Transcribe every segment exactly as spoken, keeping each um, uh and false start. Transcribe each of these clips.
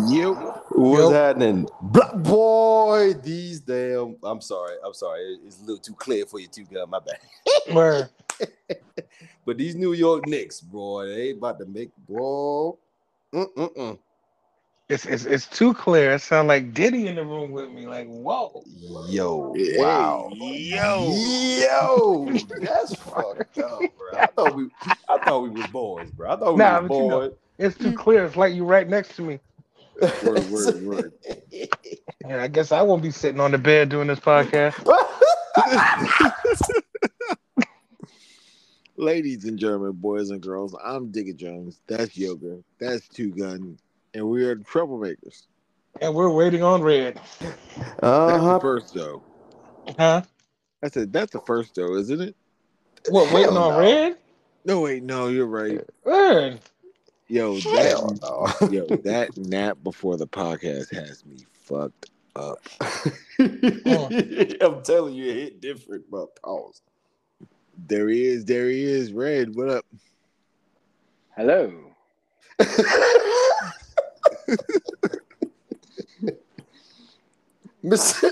Yep. What's Yo, happening? Black boy, these damn. I'm sorry. I'm sorry. It's a little too clear for you, two gun. My bad. where? But these New York Knicks, boy, they about to make bro. Mm-mm-mm. It's it's it's too clear. It sounds like Diddy in the room with me. Like, whoa. Yo, Hey, wow. yo. Yo, that's fucked up, bro. I thought we I thought we was boys, bro. I thought we was Nah, but you know, boys. it's too clear. It's like you right next to me. Word, word, word. Yeah, I guess I won't be sitting on the bed doing this podcast. Ladies and gentlemen, boys and girls, I'm Digger Jones. That's Yoga. That's Two Gun. And we are the Troublemakers. And we're waiting on red. That's Uh-huh. the first, though. Huh? I said, that's the first, though, isn't it? What, waiting Hell on no. red? No, wait, no, you're right. Word. Yo, that, Hell no. yo, that nap before the podcast has me fucked up. I'm telling you, it hit different, but pause. There he is, there he is. Red, what up? Hello. Mister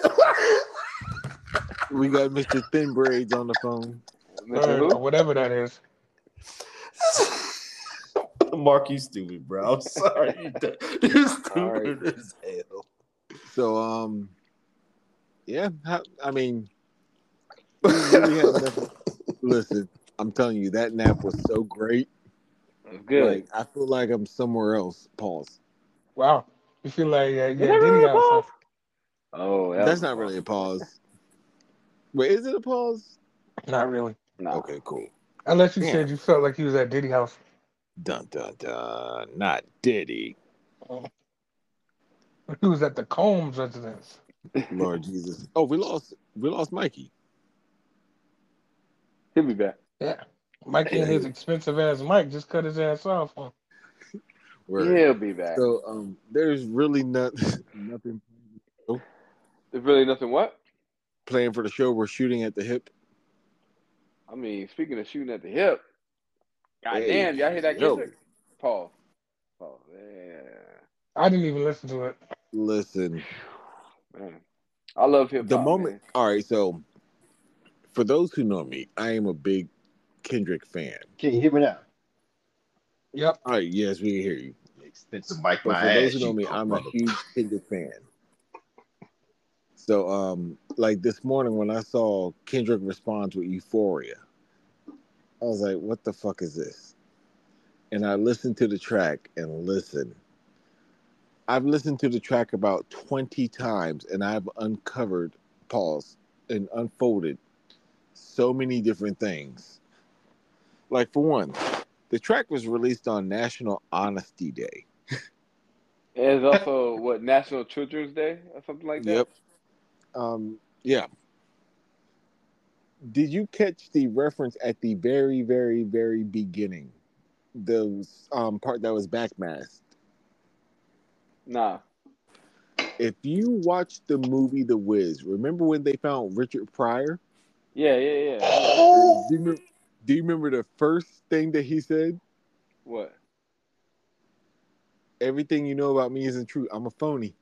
We got Mister Thin Braids on the phone. Mister Word, Who? or whatever that is. Mark, you stupid, bro. I'm sorry. You d- You're stupid Alright. as hell. So, um, yeah, how, I mean, we really had nothing. Listen, I'm telling you, that nap was so great. That's good. Like, I feel like I'm somewhere else. Pause. Wow. You feel like uh, Is yeah, that Diddy really a house. pause? Huh? Oh, that That's was not really a pause. Wait, is it a pause? Not really. Nah. Okay, cool. Unless you Damn. said you felt like he was at Diddy house. Dun dun dun. Not Diddy. He was at the Combs residence. Lord Jesus. Oh, we lost. We lost Mikey. He'll be back. Yeah. Mikey and his expensive ass mic just cut his ass off. Huh? Word. He'll be back. So, um, there's really not nothing There's really nothing what? playing for the show. We're shooting at the hip. I mean, speaking of shooting at the hip, God Hey, damn, y'all hear that yo. Kendrick? Pause. Pause. Yeah. I didn't even listen to it. Listen, Man. I love hip hop. the moment. Man. All right, so for those who know me, I am a big Kendrick fan. Can you hear me now? Yep. All right, yes, we can hear you. Expensive mic But my for those ass. who know You me, punk I'm a mother- huge Kendrick fan. So, um, like this morning when I saw Kendrick responds with Euphoria, I was like, "What the fuck is this?" And I listened to the track and listen. I've listened to the track about twenty times, and I've uncovered, pause, and unfolded so many different things. Like for one, the track was released on National Honesty Day. It's also, what, National Children's Day or something like that? Yep. Um, yeah. Did you catch the reference at the very, very, very beginning? The um, part that was backmasked. Nah. If you watch the movie The Wiz, remember when they found Richard Pryor? Yeah, yeah, yeah. Do you, remember, do you remember the first thing that he said? What? Everything you know about me isn't true. I'm a phony.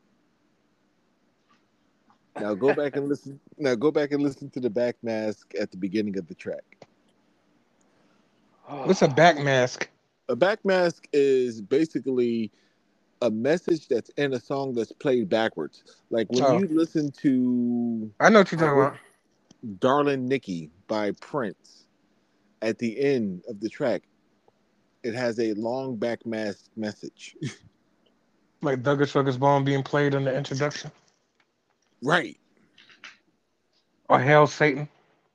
Now go back and listen. Now go back and listen to the backmask at the beginning of the track. What's a back mask? A backmask is basically a message that's in a song that's played backwards. Like when Oh. you listen to I know what you're talking about. Darlin' Nikki by Prince, at the end of the track, it has a long backmask message. Like Douglas Ruggers Bone being played in the introduction. Right. Or Hail Satan.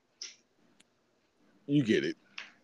You get it.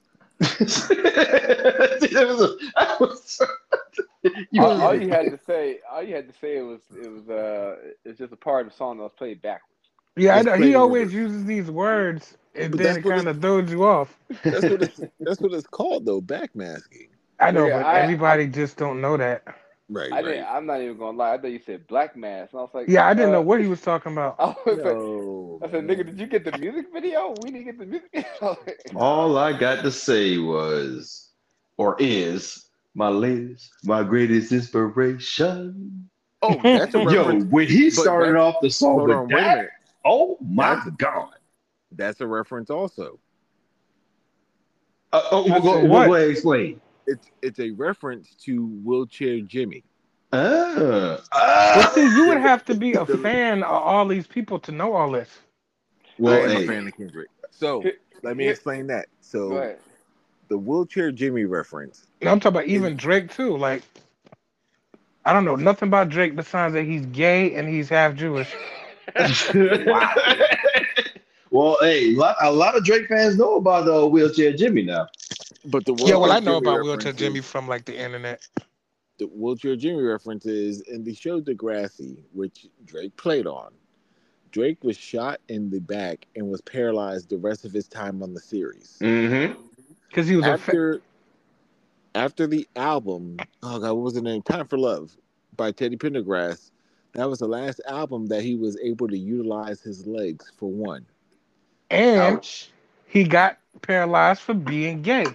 It was a- I was- you all, all get you it. had to say, all you had to say it was, it was, uh, it's just a part of the song that was played backwards. Yeah, I It's know. played He in always reverse. uses these words and But then that's it what kind it's of throws you off. that's what it's that's what it's called though, backmasking. I know, Nigga, but I, everybody just don't know that. Right, I, I didn't. right. I'm not even gonna lie. I thought you said black mass, and I was like, Yeah, I didn't know uh, what he was talking about. I was like, No. I said, man. nigga, did you get the music video? We didn't get the music video. All I got to say was, or is, My latest, my greatest inspiration. Oh, that's a Yo, reference. when he But started that's off the song hold with on, wait a that, minute. oh my That's God. that's a reference also. Uh, oh, we'll To go, we'll what? go ahead and explain. It's it's a reference to Wheelchair Jimmy. Ah, Well, ah. see, you would The, have to be a the fan of all these people to know all this. I Well, am a hey, fan of Kendrick. So Here, let me here, explain that. go So ahead. the Wheelchair Jimmy reference And I'm talking about is even Drake too. Like, I don't know nothing about Drake besides that he's gay and he's half Jewish. wow. well, hey, a lot, a lot of Drake fans know about the wheelchair Jimmy now. But the Yeah, well, Wheelchair I know Jimmy about Wheelchair reference Jimmy is from like the internet. the Wheelchair Jimmy reference is in the show Degrassi, which Drake played on. Drake was shot in the back and was paralyzed the rest of his time on the series. Mm-hmm. Because he was a fa- After after the album, oh god, what was the name? Time for Love by Teddy Pendergrass. That was the last album that he was able to utilize his legs for one. and Ouch. he got paralyzed for being gay.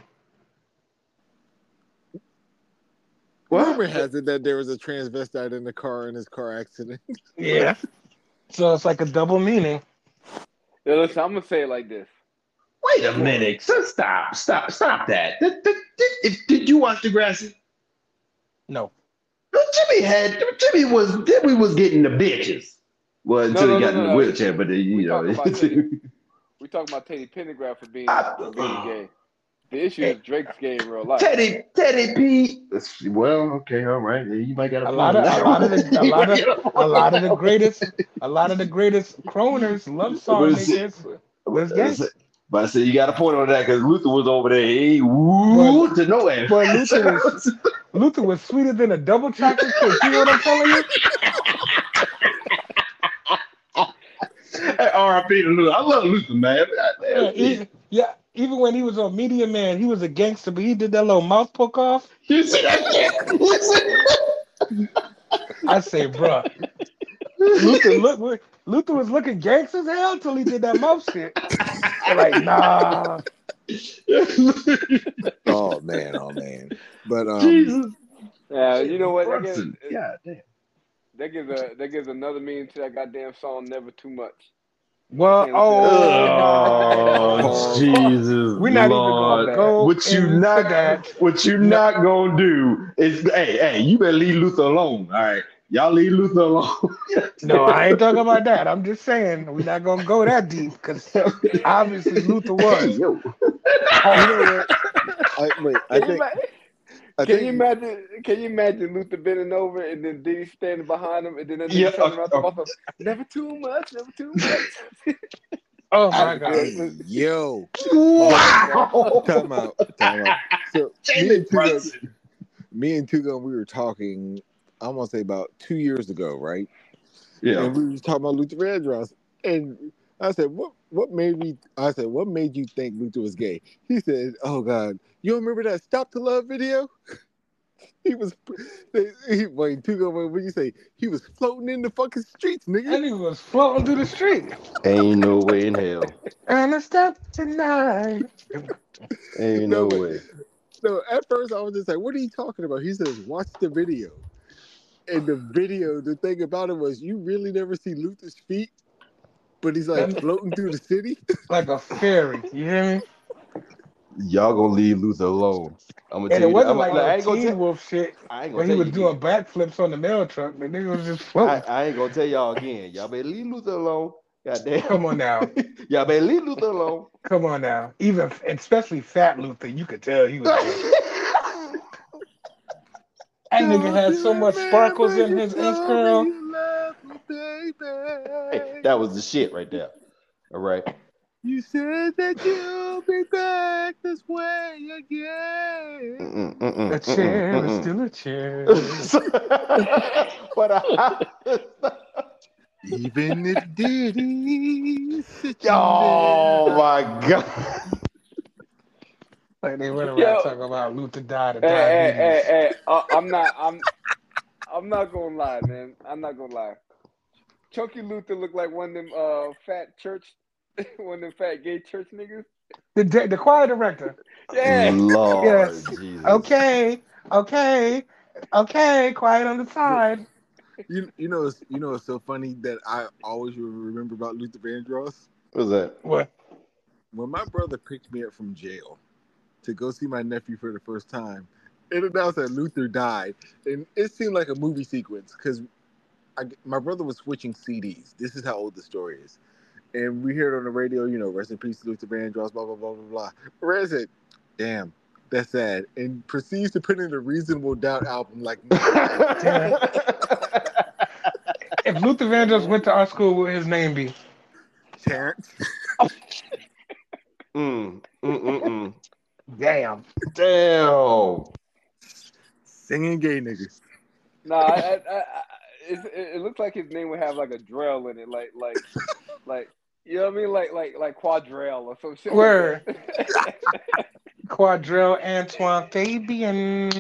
What? Rumor has it that there was a transvestite in the car in his car accident. Yeah. So it's like a double meaning. Yeah, listen, I'm gonna say it like this. Wait a minute. So stop, stop, stop that. Did, did, did, if- did you watch Degrassi? No. No, Jimmy had Jimmy was Jimmy was getting the bitches. Well, No, until no, he no, got in no, the no. wheelchair, but then, We you know. talking about Teddy. We talking about Teddy Pendergrass for being for being I- gay. The issue is Drake's gay in real life. Teddy, Teddy P. Well, okay, all right. Yeah, you might got a A point lot on of a that lot of one. the a You lot might of got a a point on lot of the that one. greatest a lot of the greatest croners, love song But see, makers was gay. but I said you got a point on that because Luther was over there. He But woo to no end. but Luther was Luther was sweeter than a double chocolate cake. You know what I'm telling you? Hey, R I P to Luther. I love Luther, man. Yeah, Yeah, e- yeah. Even when he was on Media Man, he was a gangster, but he did that little mouth poke off. you see that shit? You see? I say, bruh, Luther look Luther was looking gangster as hell until he did that mouth shit. I'm like, nah. Oh man, oh man. But um Jesus. Yeah, you know what? That gives Brunson. God damn. that gives a that gives another meaning to that goddamn song. Never too much. Well, Can't listen oh, Oh, pause. Jesus, we're not even Lord. gonna bad. go What you into not that. what you No, not gonna do is hey, hey, you better leave Luther alone. All right. Y'all leave Luther alone. no, I ain't talking about that. I'm just saying we're not gonna go that deep because obviously Luther Hey, was yo. You know what? I wait, I Can you, think ima- I can think you imagine? Can you imagine Luther bending over and then Diddy standing behind him, and then that Yeah, nigga turning uh, around to uh, myself, never too much, never too much. oh I, my That'd be god. hey good. yo. But wow. time out, time out. So me and Jalen Tugo, Brunson. me and Tugo, we were talking. I'm gonna say about two years ago, right? Yeah. And we were talking about Luther Vandross, and I said, "What? What made me?" I said, "What made you think Luther was gay?" He said, "Oh God, you don't remember that Stop to Love video? He was, he, wait, Tugo, what did you say? He was floating in the fucking streets, nigga." And he was floating through the street. Ain't no way in hell. And I stepped tonight. Ain't No, no but way. no. At first, I was just like, "What are you talking about?" He says, "Watch the video." And the video, the thing about it was, you really never see Luther's feet, but he's like That- floating through the city. like a fairy. You hear me? Y'all gonna leave Luther alone. I'm gonna And tell it you that. wasn't I'm, like like, I no ain't gonna Teen tell. Wolf shit I ain't where gonna he tell was you doing again. backflips on the mail truck. The nigga was just I, floating. I ain't gonna tell y'all again. Y'all better leave Luther alone. Goddamn. Come on now. Y'all better leave Luther alone. Come on now. Even especially Fat Luther, you could tell he was gay. That nigga Don't had you so much sparkles remember in you his told me Instagram. you love me, Hey, baby? that was the shit right there. All right. You said that you'll be back this way again. Mm-mm, mm-mm, A mm-mm, chair is mm-mm. still a chair. But I, Even if Diddy's sitting oh there. my god. Like they went around Yo, talking about Luther died of hey, hey, diabetes. hey, hey, uh, I'm not, I'm, I'm not gonna lie, man. I'm not gonna lie. Chunky Luther looked like one of them uh fat church, one of them fat gay church niggas. The di- the choir director. Yeah. Lord Yes. Jesus. Okay. Okay, okay, quiet on the side. You you know it's, you know it's so funny that I always remember about Luther Vandross. What's that? What? When my brother picked me up from jail to go see my nephew for the first time, it announced that Luther died, and it seemed like a movie sequence because my brother was switching C Ds. This is how old the story is, and we heard on the radio, you know, rest in peace, Luther Vandross, blah blah blah blah blah. Red said, "Damn, that's sad," and proceeds to put in a Reasonable Doubt album like. Yeah. If Luther Vandross went to our school, what would his name be? Terrence. mm, mm, mm, mm. Damn. Damn. Singing gay niggas. Nah, I, I, I, it, it looks like his name would have like a drell in it, like like like you know what I mean, like like like quadrille or some shit. Word. Like that. Quadrille Antoine Fabian.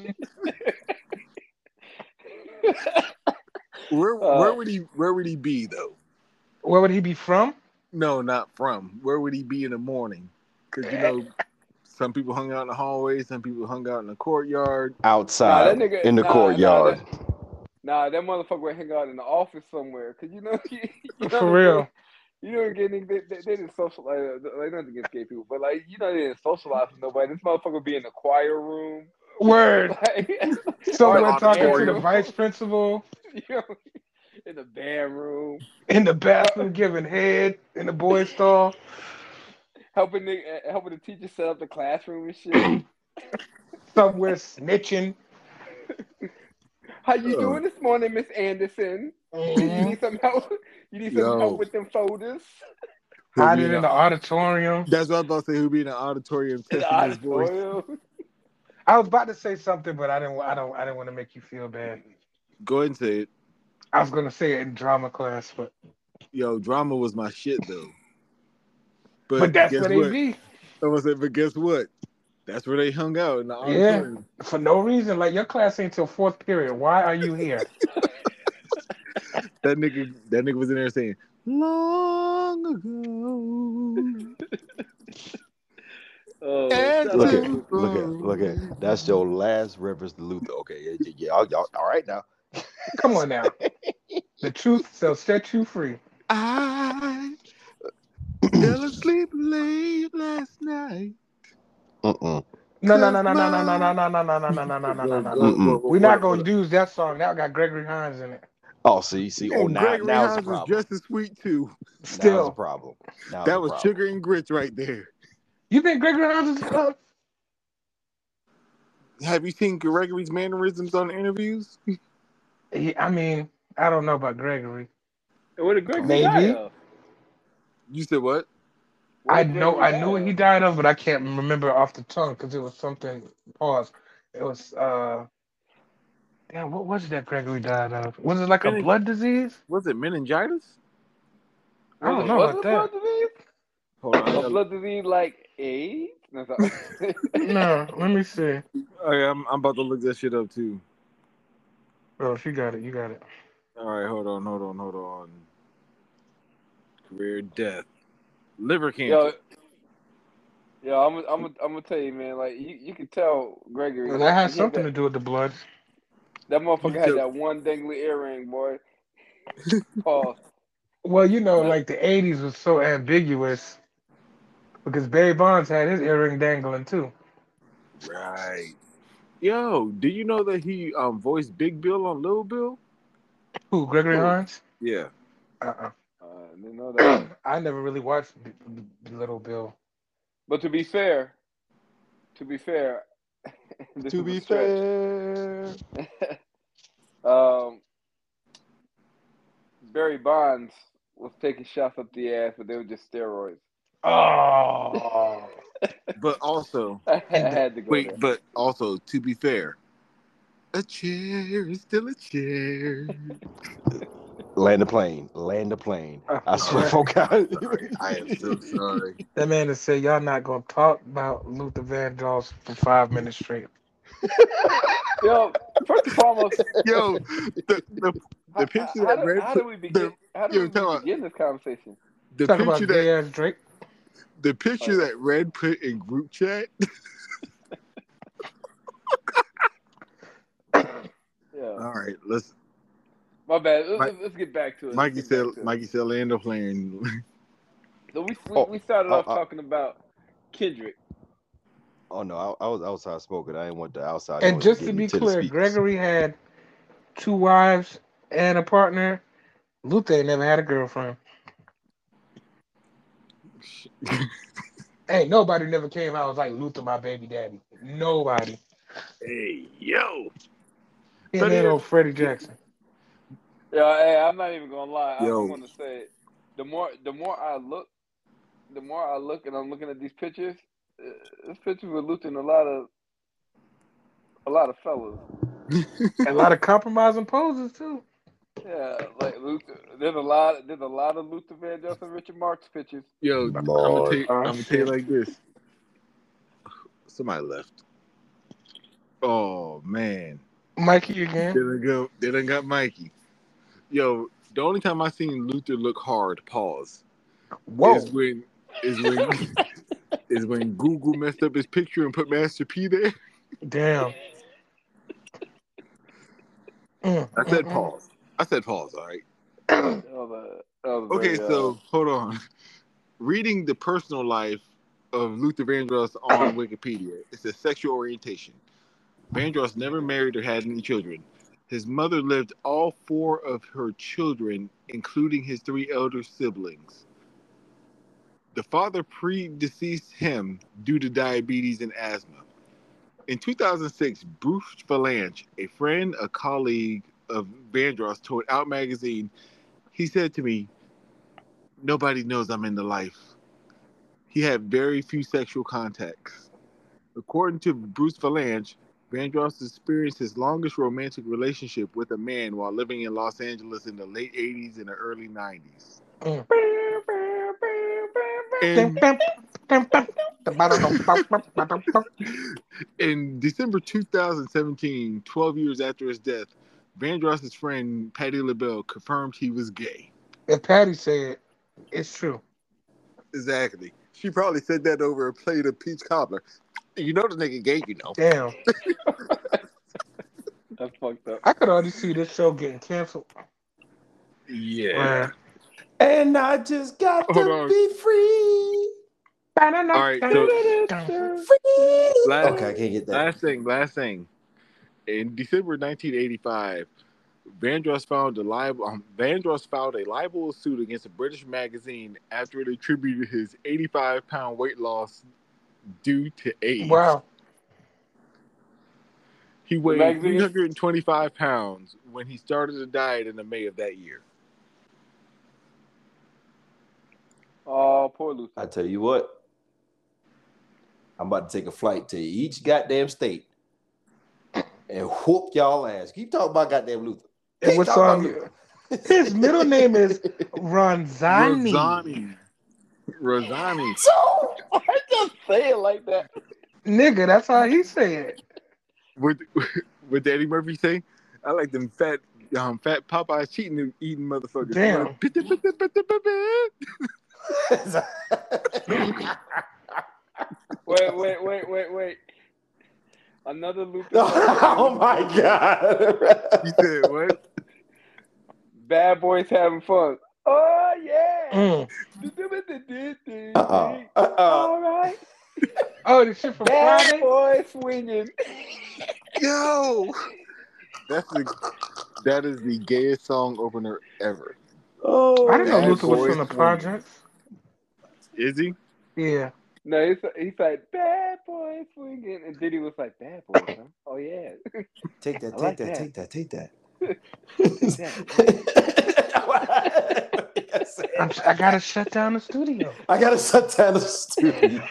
Where Uh, where would he where would he be though? Where would he be from? No, not from. Where would he be in the morning? Because you know, some people hung out in the hallway, some people hung out in the courtyard. Outside Nah, that nigga- in the nah, courtyard. Nah, that motherfucker would hang out in the office somewhere. Cause you know, you, you know For real. You know, getting they, they, they didn't socialize. Like nothing against gay people, but like you know, they didn't socialize with nobody. This motherfucker would be in the choir room, Word. like, Somewhere or talking to the auditorium. vice principal. You know, in the band room, In the bathroom giving head in the boys' stall. helping the uh, helping the teacher set up the classroom and shit. Somewhere snitching. How you Oh. doing this morning, Miss Anderson? You Mhm. need some help? You need some Yo. help with them folders? He'll be Hiding in in the- the auditorium. That's what I was about to say. Who'll be in the auditorium In the testing his voice? auditorium? I was about to say something, but I didn't. I don't. I didn't want to make you feel bad. Go ahead and say it. I was gonna say it in drama class, but Yo, drama was my shit though. But, but that's guess where they what? be I'm gonna say, but guess what? That's where they hung out in the Yeah. auditorium. for no reason. Like your class ain't till fourth period. Why are you here? That nigga, that nigga was in there saying, "Long ago." Oh, And shut Look up. at, look at, look at. That's your last reference to Luther. Okay, yeah, yeah, yeah. Y'all, y'all, all right now. Come on now. The truth shall set you free. I fell asleep late last night. Mm-mm. No, no, no, no, no, no, no, no, no, no, no, no, no, no, no, no, Go, no, go, no. Mm-mm. go, go, We're not go, gonna use that song. That got Gregory Hines in it. Oh, see, see. Oh, And now, Gregory now it's a Hines was problem. just as sweet too. Now it's a Still, problem. Now it's That a was problem. sugar and grits right there. you think Gregory Hines is? Uh, Have you seen Gregory's mannerisms on the interviews? he, I mean, I don't know about Gregory. What did Gregory Maybe. die of? You said what? What I did know, Gregory I knew die what he of? died of, but I can't remember off the tongue because it was something. Pause. It was. uh Damn, what was it that Gregory died of? Was it like a Mening- blood disease? Was it meningitis? I don't Was it- know was about it that. blood disease? Hold on. I A gotta- blood disease like AIDS? No, sorry. No, let me see. Oh, yeah, I'm, I'm about to look that shit up too. Oh, if you got it, you got it. All right, hold on, hold on, hold on. Career death, liver cancer. Yo, yo, I'm, I'm, I'm gonna tell you, man. Like you, you can tell Gregory. Well, that has he had something that, to do with the blood. that motherfucker You had tell- that one dangly earring, boy. Pause. Well, you know, like the eighties was so ambiguous because Barry Bonds had his earring dangling too. Right. Yo, do you know that he um voiced Big Bill on Little Bill? Who, Gregory Who? Hines? Yeah. Uh-uh. Uh, I didn't know that. I never really watched B- B- Little Bill. But to be fair, to be fair, this To is a be stretch. fair. um, Barry Bonds was taking shots up the ass, but they were just steroids. Oh. But also, I had to go wait, there. but also, to be fair, a chair is still a chair. Land the plane. Land the plane. Oh, I swear, yeah. for God. I am so sorry. That man has said y'all not gonna talk about Luther Vandross for five minutes straight. Yo, first and foremost, Yo, the the, how, the picture how, that do, Red how put- do we begin? how do yo, we tell her- begin this conversation? the Talk about picture gay that ass Drake. the picture Oh, yeah. that Red put in group chat. Yeah. All right, let's. My bad. Let's, Mike, let's get back to it. Let's Mikey get said. back to it. Mikey said Orlando playing. So we we, Oh, we started uh, off uh, talking about Kendrick. Oh no, I, I was outside smoking. I didn't want the outside And noise to just get to me be to the clear, speakers. Gregory had two wives and a partner. Luther ain't never had a girlfriend. Ain't nobody never came out and was like, Luther, my baby daddy. Nobody. Hey, yo. And But then it, old Freddie Jackson. Yeah, hey, I'm not even gonna lie. I, Yo. I'm gonna say the more the more I look, the more I look, and I'm looking at these pictures. Uh, this picture with Luther and a lot of a lot of fellas. A lot of compromising poses, too. Yeah, like Luther. There's a lot. There's a lot of Luther Vandross and Richard Marx pictures. yo, I'm gonna Lord. tell you. Oh, I'm gonna tell you shit. like this. Somebody left. Oh man, Mikey they again. done go. They done got Mikey. Yo, the only time I seen Luther look hard, pause, Whoa. is when is when is when Google messed up his picture and put Master P there. Damn. Mm, I said mm, pause. I said pause. All right. mm. That was a, that was Okay, very, so uh, hold on. Reading the personal life of Luther Vandross on Wikipedia, it says sexual orientation. Vandross never married or had any children. His mother lived all four of her children, including his three elder siblings. The father predeceased him due to diabetes and asthma. In two thousand six, Bruce Valanche, a friend, a colleague of Vandross, told Out Magazine, he said to me, "Nobody knows I'm in the life." He had very few sexual contacts. According to Bruce Valanche, Vandross experienced his longest romantic relationship with a man while living in Los Angeles in the late eighties and the early nineties. Mm. In, in December two thousand seventeen, twelve years after his death, Vandross's friend Patti LaBelle confirmed he was gay. If Patty said, it's true. Exactly. She probably said that over a plate of peach cobbler. You know the nigga gay, you know. Damn. that's fucked up. I could already see this show getting canceled. Yeah. Man. And I just got Hold to on. be free. All right, so last, Okay, I can't get that. last thing, last thing. In December nineteen eighty-five, Vandross found a libel. Um, Vandross filed a libel suit against a British magazine after it attributed his eighty-five pound weight loss due to AIDS. Wow. He weighed magazine? three hundred twenty-five pounds when he started a diet in the May of that year. Oh, poor Luther. I tell you what, I'm about to take a flight to each goddamn state and whoop y'all ass. Keep talking about goddamn Luther. And Keep what's talking on about you? Luther. His middle name is Ronzani. Rosani. Rosani. So, I just say it like that. Nigga, that's how he said. What what Eddie Murphy say? I like them fat um fat Popeyes cheating eating motherfuckers. Damn. Wait, wait, wait, wait, wait. Another Luther. Oh my god. You said what? Bad boys having fun. Oh yeah. Mm. Uh-uh. Uh-uh. All right. Oh, the shit from Bad Friday? boy swinging. Yo, that's the that is the gayest song opener ever. Oh, I didn't know Bad Luther was boy from the swinging. projects. Is he? Yeah. No, he's he's like bad boy swinging, and Diddy was like bad boy, huh? Oh yeah. take that, I take like that, that. take that, take that. Take that. I'm, I gotta shut down the studio. I gotta shut down the studio.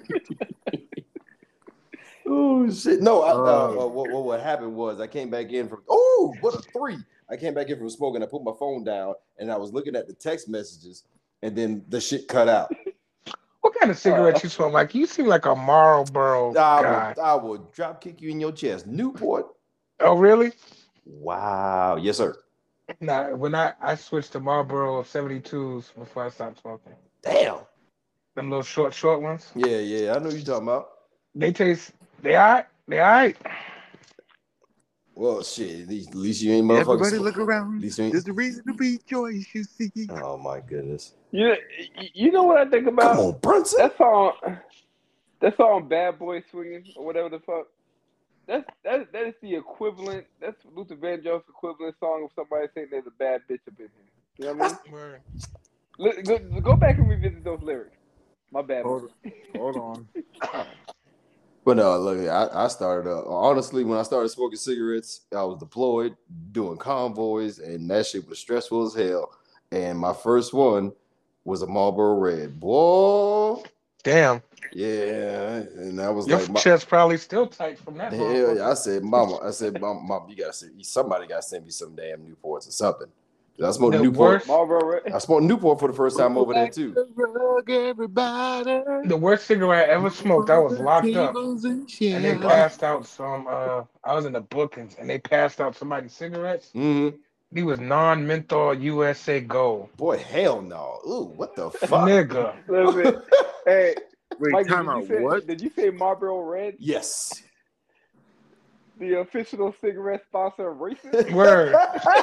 Oh shit! No, I, uh, uh, what, what what happened was I came back in from oh what a three! I came back in from smoking. I put my phone down and I was looking at the text messages, and then the shit cut out. What kind of cigarette Uh, you smoke, Mike? You seem like a Marlboro I guy. will I will drop kick you in your chest. Newport. Oh, really? Wow. Yes, sir. Nah, when I, I switched to Marlboro seventy-twos before I stopped smoking. Damn. Them little short, short ones. Yeah, yeah. I know what you're talking about. They taste, they all right. They all right. Well, shit. At least, at least you ain't Everybody motherfuckers. look around. At least you ain't. There's a reason to be joyous, you see. Oh my goodness. You know, you know what I think about? Come on, Brunson. That song, that song, "Bad Boy Swinging" or whatever the fuck. That's that that is the equivalent. That's Luther Vandross' equivalent song of somebody saying there's a bad bitch up in here. You know what I mean? Word. Look, go, go back and revisit those lyrics. My bad. Hold, hold on. But no, look, I, I started uh, honestly when I started smoking cigarettes, I was deployed doing convoys, and that shit was stressful as hell. And my first one was a Marlboro Red. Boy, Damn. yeah, and that was Your like my, chest probably still tight from that. hell motherfucker. yeah. I said, Mama, I said, Mom, Mom, you gotta send somebody gotta send me some damn Newports or something. I smoked The Newport. worst- Marlboro Red. I smoked Newport for the first time over there too. Everybody. The worst cigarette I ever smoked, I was locked up. Tables and And they chairs. passed out some, uh, I was in the bookings, and they passed out somebody's cigarettes. Mm-hmm. He was non-menthol U S A Gold. Boy, hell no. Ooh, what the fuck? Nigga. Listen, hey, Wait, Mikey, time did you out. say What? did you say Marlboro Red, Yes. the official cigarette sponsor of racing? Word.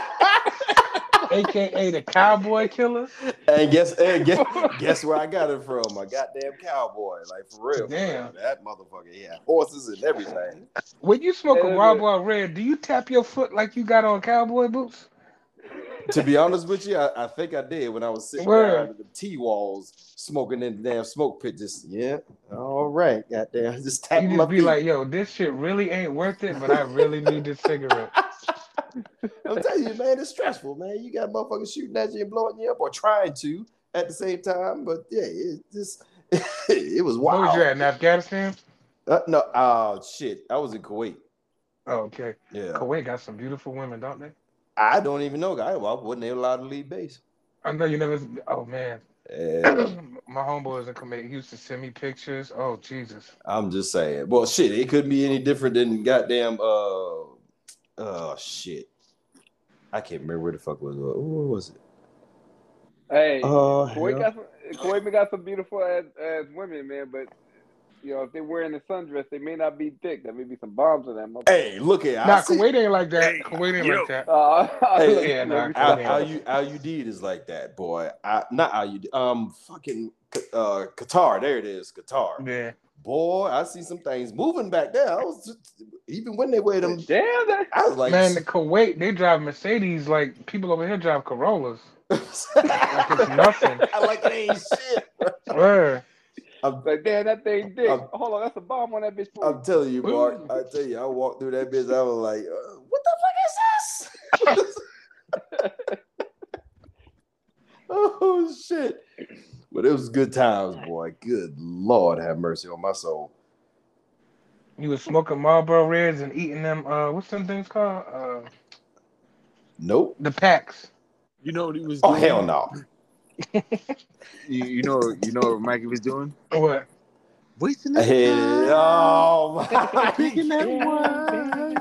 A K A the Cowboy Killer. And guess, and guess, guess where I got it from? My goddamn cowboy, like for real. For Damn. real. That motherfucker, he had horses and everything. When you smoke Hey, a look Marlboro Red, do you tap your foot like you got on cowboy boots? To be honest with you, I, I think I did when I was sitting Word. down at the T walls smoking in the damn smoke pit. Just yeah, all right, goddamn, just You tapping my just be feet. like, yo, this shit really ain't worth it, but I really need this cigarette. I'm telling you, man, it's stressful, man. You got motherfuckers shooting at you and blowing you up, or trying to at the same time. But yeah, it just it was Where was wild. you at, in Afghanistan? Uh, no, oh shit, I was in Kuwait. Oh, okay. Yeah, Kuwait got some beautiful women, don't they? I don't even know, guy. Well, I wasn't allowed to leave base. I know you never. Oh man, Yeah, my homeboy was in Kuwait. He used to send me pictures. Oh Jesus. I'm just saying. Well, shit, it couldn't be any different than goddamn. Uh, oh shit, I can't remember where the fuck was. Where was it? Hey, Oh, Kuwait hell. got some, Kuwait got some beautiful as, as women, man. But you know, if they're wearing a sundress, they may not be thick. There may be some bombs in that motherfucker. Hey, look at Nah, I see- Kuwait ain't like that. Hey, Kuwait ain't yo. like that. Uh, Hey, look, yeah, look, nah, we Kuwait Al, ain't stop. like Al, Al Udeed is like that, boy. I, not Al Udeed. Um, fucking uh, Qatar. There it is, Qatar. Yeah. Boy, I see some things moving back there. I was just, even when they wear them. Damn that. I was like, Man, the Kuwait, they drive Mercedes like people over here drive Corollas. Like it's nothing. I like it ain't shit. Word. I'm, Like, damn, that thing dick. I'm- Hold on, that's a bomb on that bitch. I'm telling you, Mark. I tell you, I walked through that bitch. I was like, uh, what the fuck is this? Oh shit! But it was good times, boy. Good Lord, have mercy on my soul. You was smoking Marlboro Reds and eating them. Uh, what's them things called? Uh, Nope. the packs. You know what he was Oh doing? hell no. You, you know, you know what Mikey was doing? What? Wasting that Hey, time. oh my! Picking that wine.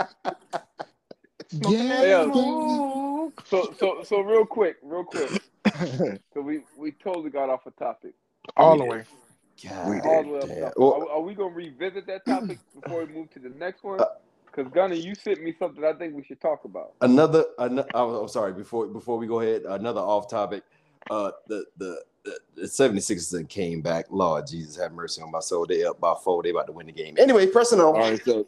Yeah. Gambling. So, so, so, real quick, real quick. So we we totally got off a topic. All We the did. way. God All the way up damn. top. Well, Are, are we gonna revisit that topic before we move to the next one? Uh, Because Gunner, you sent me something I think we should talk about. another, another oh, I'm sorry. Before before we go ahead, another off topic. Uh, the the the, the seventy-sixers came back. Lord Jesus, have mercy on my soul. They up by four. They about to win the game. Anyway, pressing on. All right, so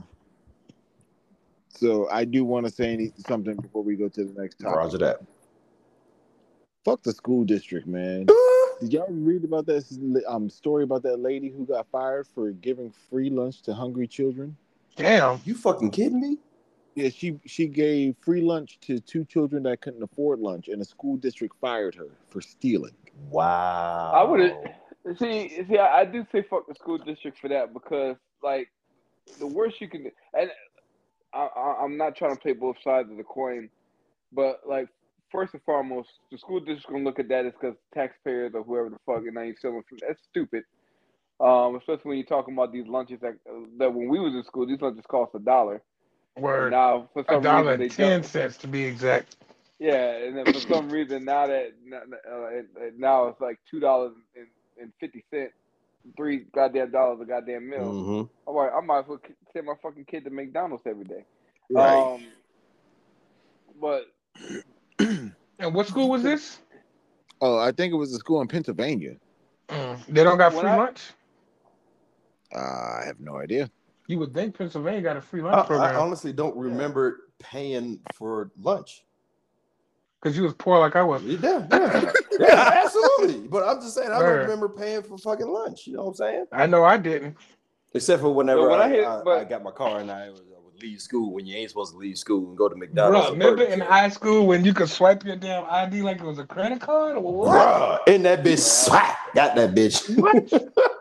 so I do want to say any, something before we go to the next topic. Roger that. Fuck the school district, man. Did y'all read about that um story about that lady who got fired for giving free lunch to hungry children? Damn. You fucking kidding me? Yeah, she she gave free lunch to two children that couldn't afford lunch, and the school district fired her for stealing. Wow. I would see. See, I, I do say fuck the school district for that because, like, the worst you can do, and I, I, I'm not trying to play both sides of the coin, but like, first and foremost, the school district gonna look at that as because taxpayers or whoever the fuck and now you selling food. That's stupid. Um, especially when you're talking about these lunches that that when we was in school, these lunches cost a dollar. And Word. now for A some dollar reason they and ten jump. cents to be exact. Yeah, and then for some reason now that uh, it, it, now it's like two dollars and, and fifty cents, three goddamn dollars a goddamn meal. Mm-hmm. All right, I might as well send my fucking kid to McDonald's every day. Right. Um, but And what school was this? Oh, I think it was a school in Pennsylvania. Mm. They don't got when free I lunch? Uh, I have no idea. You would think Pennsylvania got a free I, lunch I program honestly don't remember paying for lunch. because you was poor like I was. Yeah, yeah, yeah, absolutely. But I'm just saying, I don't Word. remember paying for fucking lunch. You know what I'm saying? I know I didn't. Except for whenever So when I, I hit- I, but- I got my car and I, was, I would leave school when you ain't supposed to leave school and go to Bro, McDonald's. or remember Burger in King. high school when you could swipe your damn I D like it was a credit card? Or what? Bruh, in that bitch, swat, got that bitch. What?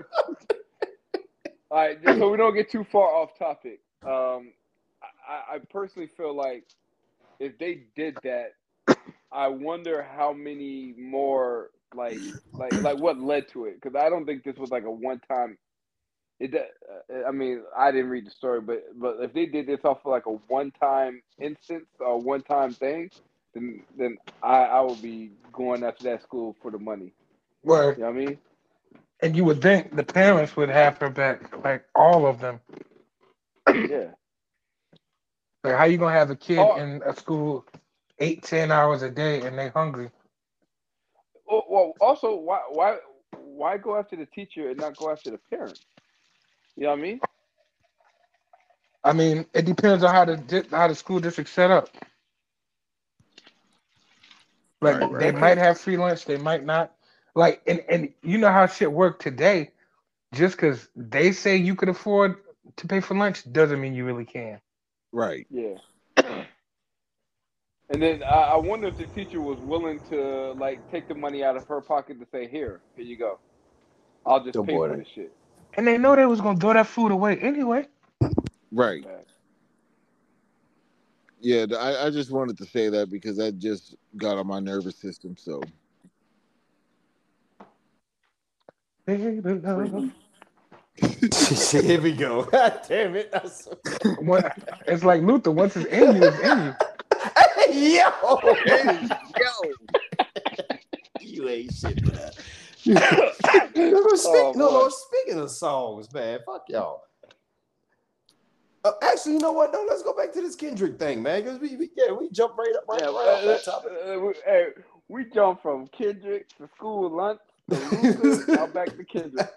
all right, just so we don't get too far off topic. Um, I, I personally feel like if they did that, I wonder how many more like like like what led to it, because I don't think this was like a one time. It, uh, I mean, I didn't read the story, but but if they did this off of like a one time instance or one time thing, then then I I would be going after that school for the money. Word. You know what I mean? And you would think the parents would have her back, like all of them. Yeah. Like, how you gonna have a kid Oh. in a school eight, ten hours a day and they hungry? Oh, well, also, why why why go after the teacher and not go after the parents? You know what I mean? I mean, it depends on how the di- how the school district set up. Like, Right, right, they right. might have free lunch, they might not. Like, and and you know how shit work today. Just because they say you could afford to pay for lunch doesn't mean you really can. Right. Yeah. And then I, I wonder if the teacher was willing to like take the money out of her pocket to say, "Here, here you go. I'll just Yo, pay boy, for that- this shit." And they know they was gonna throw that food away anyway. Right. Man. Yeah, th- I, I just wanted to say that because that just got on my nervous system. So Baby love. Here we go. God damn it. That's so... What- It's like Luther. Once it's in you, it's in you. Hey, yo. hey, yo, You ain't shit for that. no, speak, Oh, no, boy. no, speaking of songs, man, fuck y'all. Uh, actually, you know what? No, let's go back to this Kendrick thing, man. Because we, we, yeah, we jumped right up, right, Yeah, right off that uh, topic. uh, we, hey, we jumped from Kendrick to school lunch to Luther, now back to Kendrick.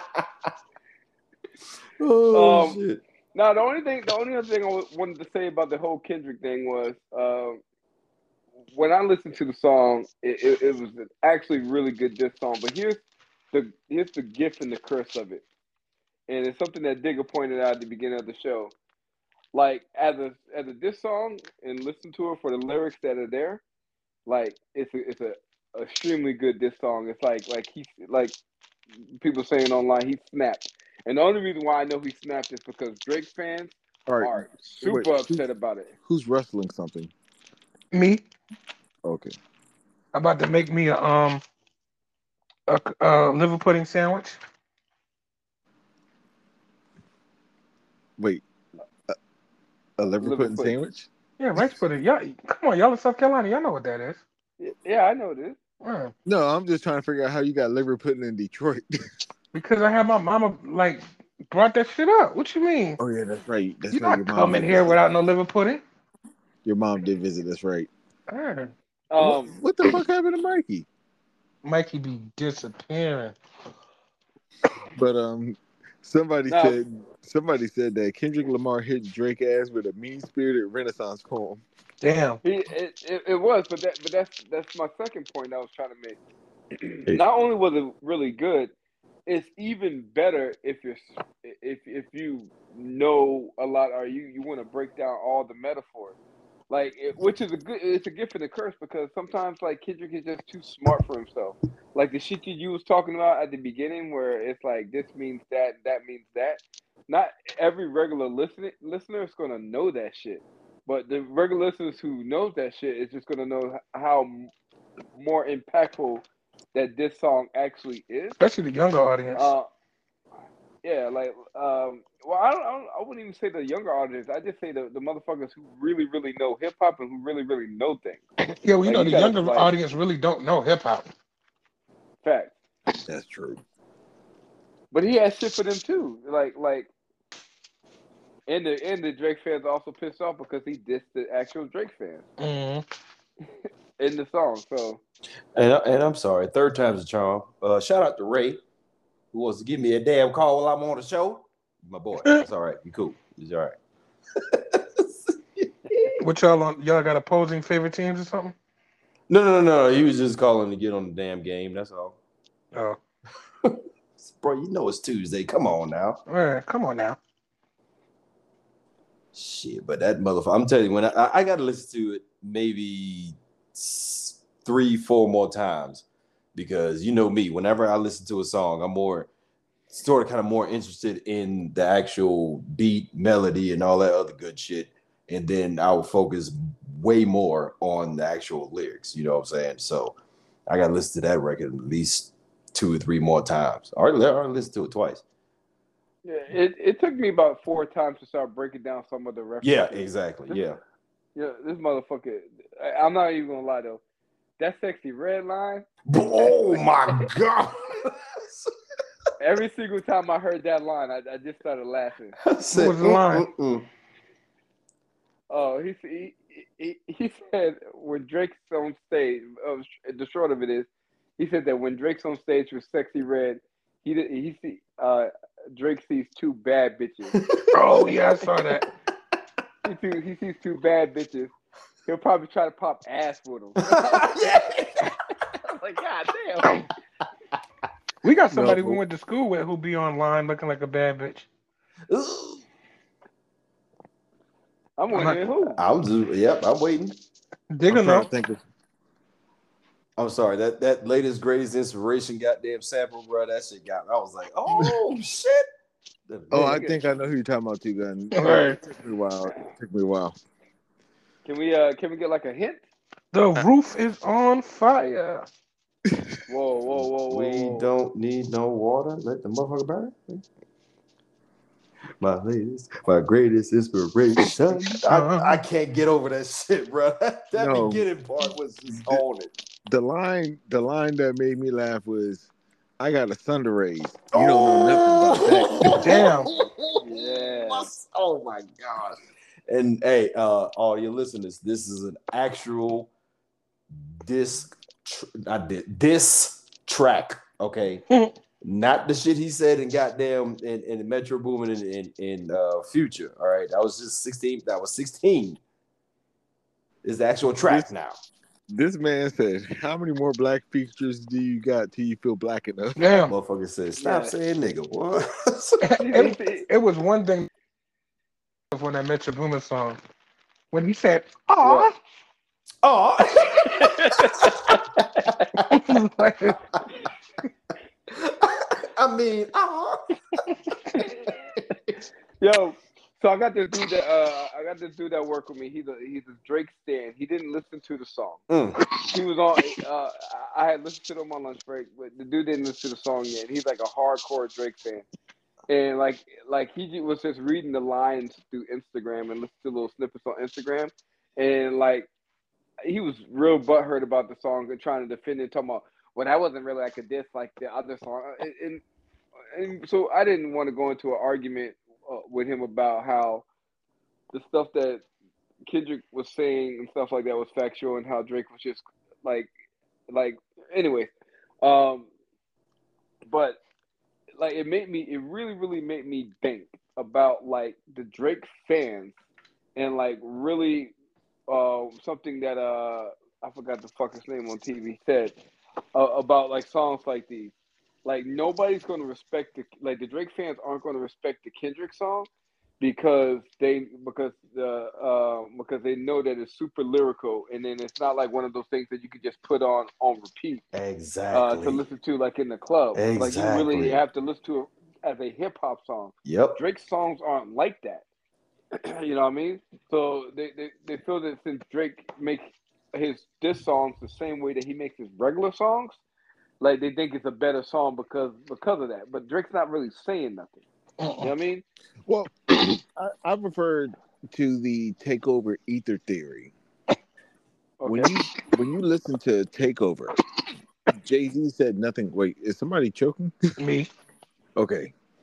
oh Um, shit! Now, the only thing, the only other thing I w- wanted to say about the whole Kendrick thing was, uh, when I listened to the song, it, it, it was actually really good diss song. But here's the here's the gift and the curse of it, and it's something that Digger pointed out at the beginning of the show. Like as a as a diss song, and listen to it for the lyrics that are there, like it's a, it's a extremely good diss song. It's like like he like people saying online he snapped, and the only reason why I know he snapped is because Drake fans all right. are super Wait, upset about it. Who's wrestling something? Me, Okay. I'm about to make me a um a, a liver pudding sandwich. Wait, a, a liver Liver pudding pudding. sandwich? Yeah, rice pudding. Y'all, come on, y'all in South Carolina, y'all know what that is. Yeah, I know this. Mm. No, I'm just trying to figure out how you got liver pudding in Detroit. Because I had my mama like brought that shit up. What you mean? Oh yeah, that's right. That's You right. Your not mom coming did here visit. without no liver pudding. Your mom did visit. That's right. Mm. what, Um, what the fuck happened to Mikey? Mikey be disappearing. But um, somebody Now- said somebody said that Kendrick Lamar hit Drake ass with a mean spirited Renaissance poem. Damn. he it, it, it was, but that but that's that's my second point I was trying to make. Not only was it really good, it's even better if you're if if you know a lot or you you want to break down all the metaphors. Like, it, which is a good, it's a gift and a curse because sometimes like Kendrick is just too smart for himself. Like the shit you was talking about at the beginning, where it's like this means that, that means that. Not every regular listener listener is gonna know that shit, but the regular listeners who knows that shit is just gonna know how m- more impactful that this song actually is. Especially the younger audience. Uh, yeah, like, um, well, I don't, I don't, I wouldn't even say the younger audience. I just say the, the motherfuckers who really, really know hip hop and who really, really know things. yeah, well, you like, know, you the gotta, younger like- audience really don't know hip hop. Fact. That's true. But he has shit for them too. Like, like, And the and the Drake fans are also pissed off because he dissed the actual Drake fans Mm-hmm. in the song. So, And I, and I'm sorry, third time's a charm. Uh, shout out to Ray, who wants to give me a damn call while I'm on the show. My boy, it's all right. You cool? It's all right. What y'all on? Y'all got opposing favorite teams or something? No, no, no, no. He was just calling to get on the damn game. That's all. Oh, Bro, you know it's Tuesday. Come on now. all right, come on now. Shit, but that motherfucker. I'm telling you, when I, I got to listen to it maybe three, four more times because you know me. Whenever I listen to a song, I'm more sort of kind of more interested in the actual beat, melody, and all that other good shit. And then I will focus way more on the actual lyrics. You know what I'm saying? So I got to listen to that record at least two or three more times. I already, I already listened to it twice. yeah, it, it took me about four times to start breaking down some of the references. Yeah, exactly. Yeah. Yeah, this motherfucker. I, I'm not even gonna lie though. That sexy red line. Oh my God. Every single time I heard that line, I, I just started laughing. I said, What was the line? mm, mm, mm. Oh, he he he, he said when Drake's on stage. Uh, the short of it is, he said that when Drake's on stage with Sexy Red, he did- he see uh Drake sees two bad bitches. Oh yeah, I saw that. He sees, he sees two bad bitches. He'll probably try to pop ass with them. Yeah. I'm like, God damn. We got somebody No. we went to school with who be online looking like a bad bitch. I'm wondering who. I'm just, yep, I'm waiting. They I'm gonna trying know. to think of. I'm sorry, that that latest greatest inspiration goddamn sample, bro, that shit got me. I was like, oh shit. Oh, I think I know who you're talking about, too, Gun. Right. It took me a while. It took me a while. Can we uh can we get like a hint? The roof is on fire. Whoa, whoa, whoa, whoa. We whoa. don't need no water. Let the motherfucker burn. My latest, my greatest inspiration. I, I can't get over that shit, bro. That, that No. beginning part was just on it. The line, the line that made me laugh was, "I got a thunder rays." You don't know nothing about that. Damn. Yeah. Oh my god. And hey, uh, all your listeners, this is an actual disc. Tr- I did this track, okay? Not the shit he said in goddamn in, in Metro Boomin in in, in uh, Future. All right, that was just sixteen. That was sixteen. Is the actual track This- now? This man said, "How many more black features do you got till you feel black enough?" Damn. Motherfucker said, "Stop Yeah. saying nigga." What? It, it was one thing when that Metro Boomin song when he said, "Aw." Oh. I mean, oh. Yo, so I got this dude that uh I got this dude that worked with me. He's a he's a Drake stan. He didn't listen to the song. Mm. He was on uh I had listened to him on lunch break, but the dude didn't listen to the song yet. He's like a hardcore Drake fan. And like like he was just reading the lines through Instagram and listening to little snippets on Instagram. And like he was real butthurt about the song and trying to defend it, talking about, well, that wasn't really like a diss like the other song. And, and, and so I didn't want to go into an argument uh, with him about how the stuff that Kendrick was saying and stuff like that was factual and how Drake was just like, like, anyway. Um, but like it made me, it really, really made me think about like the Drake fans and like really uh, something that uh I forgot the fuck his name on T V said uh, about like songs like these. Like nobody's going to respect the like the Drake fans aren't going to respect the Kendrick song because they because the uh, because they know that it's super lyrical and then it's not like one of those things that you could just put on on repeat Exactly. uh, to listen to like in the club. Exactly. Like you really have to listen to it as a hip hop song. Yep. Drake's songs aren't like that. You know what I mean? So they, they, they feel that since Drake makes his diss songs the same way that he makes his regular songs, like they think it's a better song because because of that. But Drake's not really saying nothing. You know what I mean? Well, I, I referred to the Takeover Ether theory. Okay. When you when you listen to Takeover, Jay-Z said nothing. Wait, is somebody choking? Me. Okay.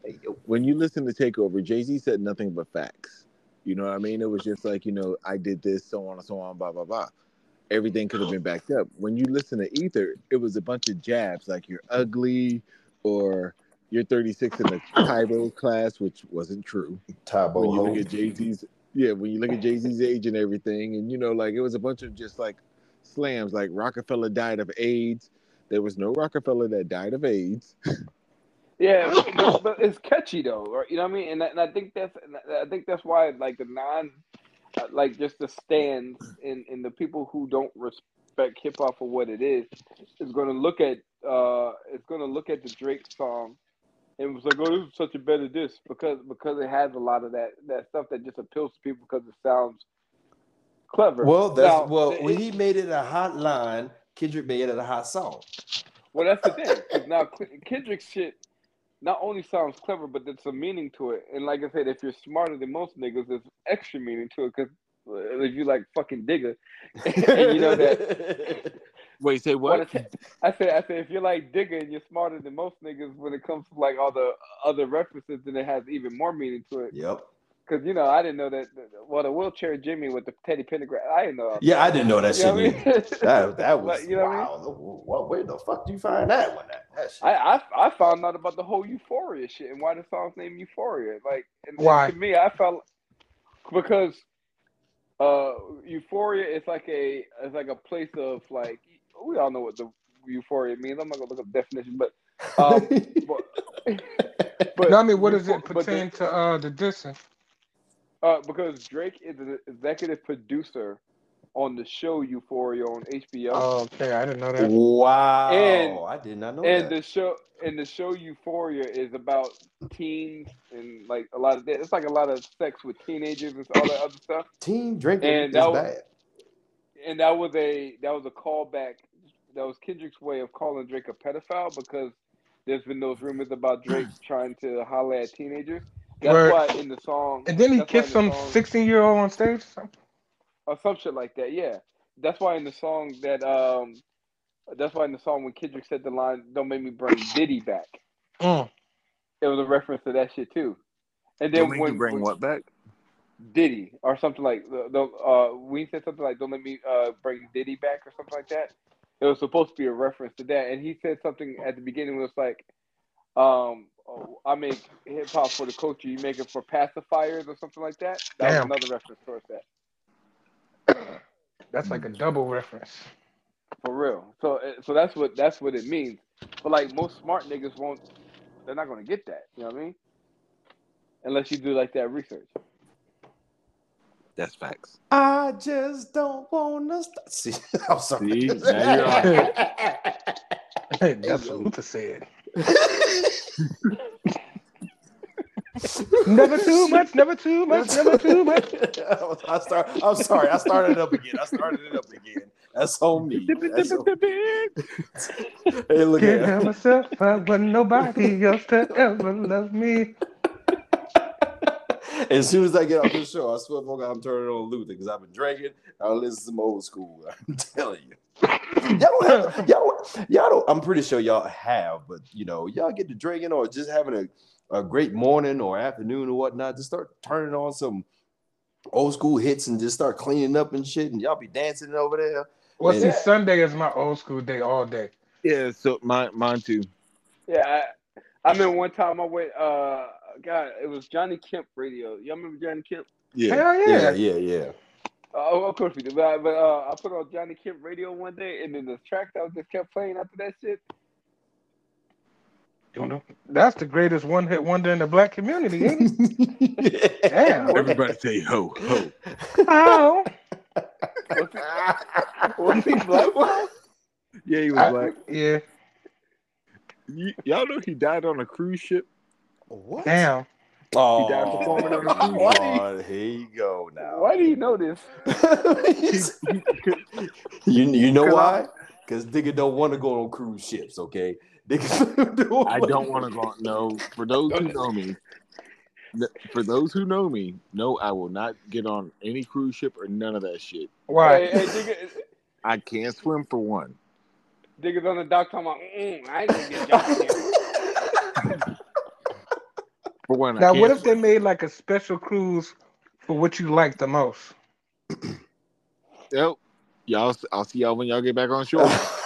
Hey, yo. When you listen to Takeover, Jay-Z said nothing but facts. You know what I mean? It was just like, you know, I did this, so on and so on, blah, blah, blah. Everything could have been backed up. When you listen to Ether, it was a bunch of jabs, like you're ugly or you're thirty-six in the Tybo class, which wasn't true. Tybo When you ho. look at Jay-Z's, yeah, when you look at Jay-Z's age and everything, and you know, like it was a bunch of just like slams, like Rockefeller died of AIDS. There was no Rockefeller that died of AIDS. Yeah, but, but it's catchy though, right? You know what I mean? And, that, and I think that's I think that's why like the non, uh, like just the stands and and the people who don't respect hip hop for what it is, is going to look at uh, it's going to look at the Drake song, and was like, oh, this is such a better disc because because it has a lot of that that stuff that just appeals to people because it sounds clever. Well, that's Now, well the- when he made it a hot line, Kendrick made it a hot song. Well, that's the thing. Because now Kendrick's shit not only sounds clever, but there's some meaning to it. And like I said, if you're smarter than most niggas, there's extra meaning to it. Because if you like fucking Digger, and you know that. Wait, say what? I said, I said, if you're like Digger and you're smarter than most niggas when it comes to like all the other references, then it has even more meaning to it. Yep. Because, you know, I didn't know that. Well, the wheelchair Jimmy with the Teddy Pendergrass, I didn't know. Yeah, I didn't know that You shit. know what I either. mean? That that was Like, you know what I mean? wow. Well, where the fuck do you find that one at? That shit. I, I I found out about the whole Euphoria shit and why the song's named Euphoria. Like, and, and Why? to me, I felt because uh, Euphoria is like a it's like a place of like we all know what the Euphoria means. I'm not gonna look up the definition, but um, but, but No, I mean, what does Eupho- it but pertain the- to uh, the dissing? Uh, because Drake is an executive producer on the show Euphoria on H B O. Oh, okay, I didn't know that. Wow. And- I did not know And that. the show and the show Euphoria is about teens and like a lot of that. It's like a lot of sex with teenagers and all that other stuff. Teen drinking and is that was- bad. And that was a that was a callback. That was Kendrick's way of calling Drake a pedophile because there's been those rumors about Drake trying to holler at teenagers. That's Word. why in the song. And then he that's why kissed in the some song- sixteen-year-old on stage. Or something? or some shit like that. Yeah, that's why in the song that um, that's why in the song when Kendrick said the line, "Don't make me bring Diddy back," Mm. it was a reference to that shit too. And then Don't make when you bring when what back? Diddy or something like the, the uh, we said something like, "Don't let me uh bring Diddy back" or something like that. It was supposed to be a reference to that, and he said something at the beginning was like, um. Oh, I make hip hop for the culture. You make it for pacifiers or something like that. That Damn. was another reference towards that. That's like a double reference. For real. So so that's what that's what it means. But like most smart niggas won't they're not gonna get that. You know what I mean? Unless you do like that research. That's facts. I just don't wanna stop. See, I'm sorry. See, now you're on. That's what Luther said. Never too much, never too much, never too much. I start. I'm sorry. I started it up again. I started it up again. That's on me. That's on... Hey, look Can't at help myself. I want nobody else to ever love me. As soon as I get off this show, I swear to God, I'm turning on Luther because I've been drinking. I'll listen to some old school. I'm telling you. Y'all don't have, y'all, y'all don't, I'm pretty sure y'all have, but you know, y'all get to drinking or just having a, a great morning or afternoon or whatnot. Just start turning on some old school hits and just start cleaning up and shit, and y'all be dancing over there. Well, see, And- Sunday is my old school day all day. Yeah, so mine, mine too. Yeah, I, I remember one time I went uh God, it was Johnny Kemp radio. Y'all remember Johnny Kemp? Yeah. Hell Yeah, yeah. yeah, yeah. Oh, of course we do. But, I- but uh, I put on Johnny Kemp radio one day, and then the track that was just kept playing after that shit. You know, that's the greatest one-hit wonder in the black community, ain't it? Damn. Everybody say ho, ho. Oh. Was he, was he black? now? Yeah, he was I- black. yeah. Y- y'all know he died on a cruise ship? What? Damn. Oh, He died performing on a cruise Lord, ship. here you go now. Why do you know this? you you know Cause why? Because nigga don't want to go on cruise ships, okay? Nigga I don't want to go. No, for those who know me, n- for those who know me, no, I will not get on any cruise ship or none of that shit. Why? Hey, hey, nigga, I can't swim for one. niggas on the dock talking about, mm, I ain't gonna get jumped here. For one, I Now, what can't. if they made like a special cruise for what you like the most? Yep. Y'all, I'll see y'all when y'all get back on shore.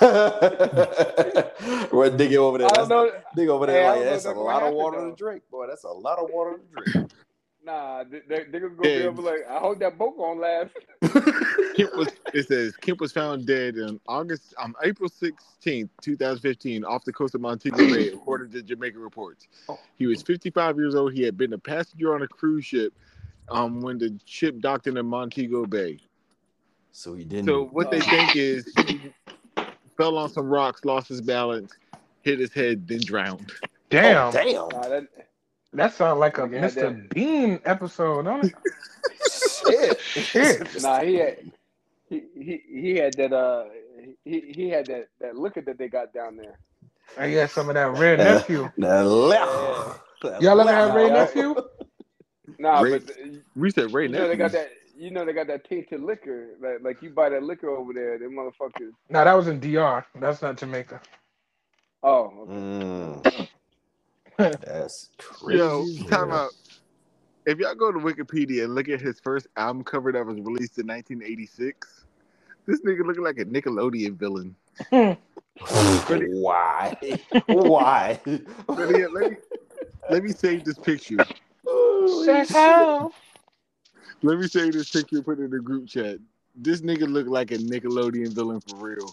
We're digging over there. I don't know. Dig over Hey, there I like don't know that's a if that's gonna lot of happen, water though. to drink, boy. That's a lot of water to drink. Nah, they, they, they're gonna Yeah. be able to like. I hope that boat gonna last. Kemp was. It says Kemp was found dead on August, um, April sixteenth, two thousand fifteen, off the coast of Montego Bay, according to Jamaica reports. He was fifty-five years old. He had been a passenger on a cruise ship, um, when the ship docked in Montego Bay. So he didn't. So what they think is he fell on some rocks, lost his balance, hit his head, then drowned. Damn, Oh, damn. Nah, that, that sounds like a Nigga had Mister that- Bean episode, don't it? Shit. Shit. nah, he had he, he he had that uh he he had that that liquor that they got down there. I got some of that Red Nephew. Now, left. Y'all ever had Nah, Ray y'all- Nephew? Nah, Ray- but uh, We said Ray you know they got Nephew. that. You know they got that tainted liquor. Like like you buy that liquor over there, them motherfuckers. No, that was in D R. That's not Jamaica. Oh, okay. Mm, that's crazy. Yo, as time hell. out. If y'all go to Wikipedia and look at his first album cover that was released in nineteen eighty-six, this nigga looking like a Nickelodeon villain. Why? Why? But yeah, let me let me save this picture. Holy shit. Let me save this picture and put it in the group chat. This nigga look like a Nickelodeon villain for real.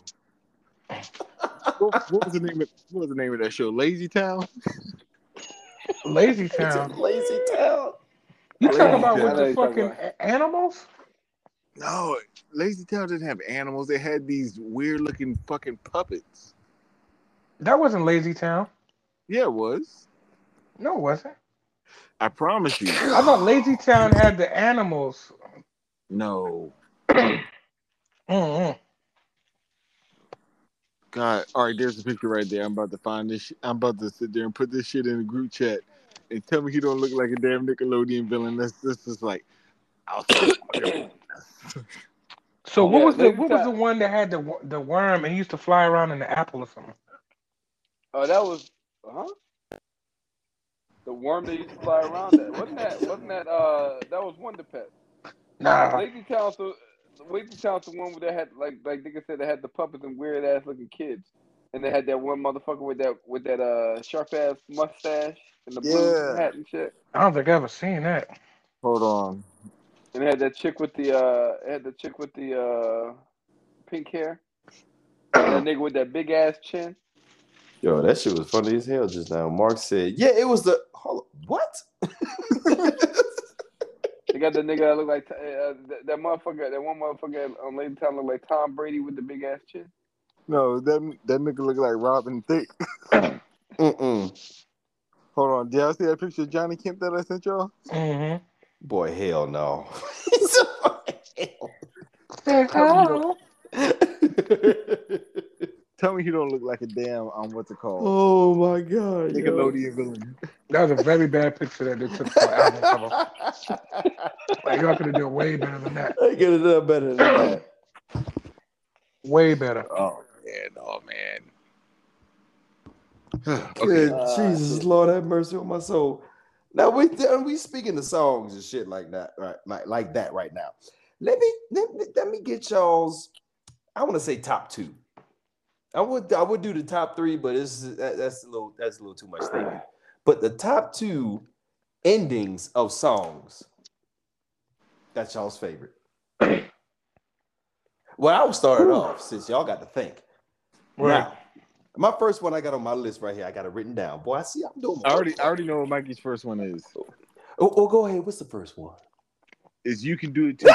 What, what was the name of what was the name of that show? Lazy Town? Lazy It's a Town. lazy town. You Lazy talking about Town. with I know the you're talking fucking about. a- animals? No, Lazy Town didn't have animals. They had these weird looking fucking puppets. That wasn't Lazy Town. Yeah, it was. No, it wasn't. I promise you. I thought Lazy Town had the animals. No. Mm-hmm. God. All right, there's the picture right there. I'm about to find this. Sh- I'm about to sit there and put this shit in the group chat and tell me he don't look like a damn Nickelodeon villain. That's this is like. I'll So Oh, what yeah, was the Lazy what was the Town. one that had the wo- the worm and he used to fly around in the apple or something? Oh, that was huh? The worm that used to fly around. That wasn't that. Wasn't that? Uh, that was Wonder Pet. Nah, Lazy Town's the Lazy Town's the one where they had like like nigga said they had the puppets and weird ass looking kids, and they had that one motherfucker with that with that uh sharp ass mustache and the blue Yeah. hat and shit, I don't think I ever seen that. Hold on. and they had that chick with the uh had the chick with the uh pink hair, and that nigga with that big ass chin. Yo, that shit was funny as hell just now. Mark said, "Yeah, it was the hold on, what?" They got that nigga that look like uh, that, that motherfucker. That one motherfucker on Lazy Town look like Tom Brady with the big ass chin. No, that that nigga look like Robin Thicke. Mm-mm. Hold on. Did y'all see that picture of Johnny Kemp that I sent y'all? Mm-hmm. Boy, hell no. He's a fucking Tell me, he don't, hell. tell me he don't look like a damn um what's it called? Oh my god, yo. Nickelodeon villain. That was a very bad picture that they took for an album cover. Like y'all could have done way better than that. I could have done better than that. Way better. Oh man, oh man. Good Uh, Jesus, Lord have mercy on my soul. Now we we speaking of songs and shit like that, right? Like like that right now. Let me let me, let me get y'all's. I want to say top two. I would I would do the top three, but it's that, that's a little that's a little too much statement. But the top two endings of songs. That's y'all's favorite. Well, I will start it off since y'all got to think. Right. Now, my first one I got on my list right here. I got it written down. Boy, I see I'm doing. I already I already know what Mikey's first one is. Oh, oh, go ahead. What's the first one? Is You Can Do It Too.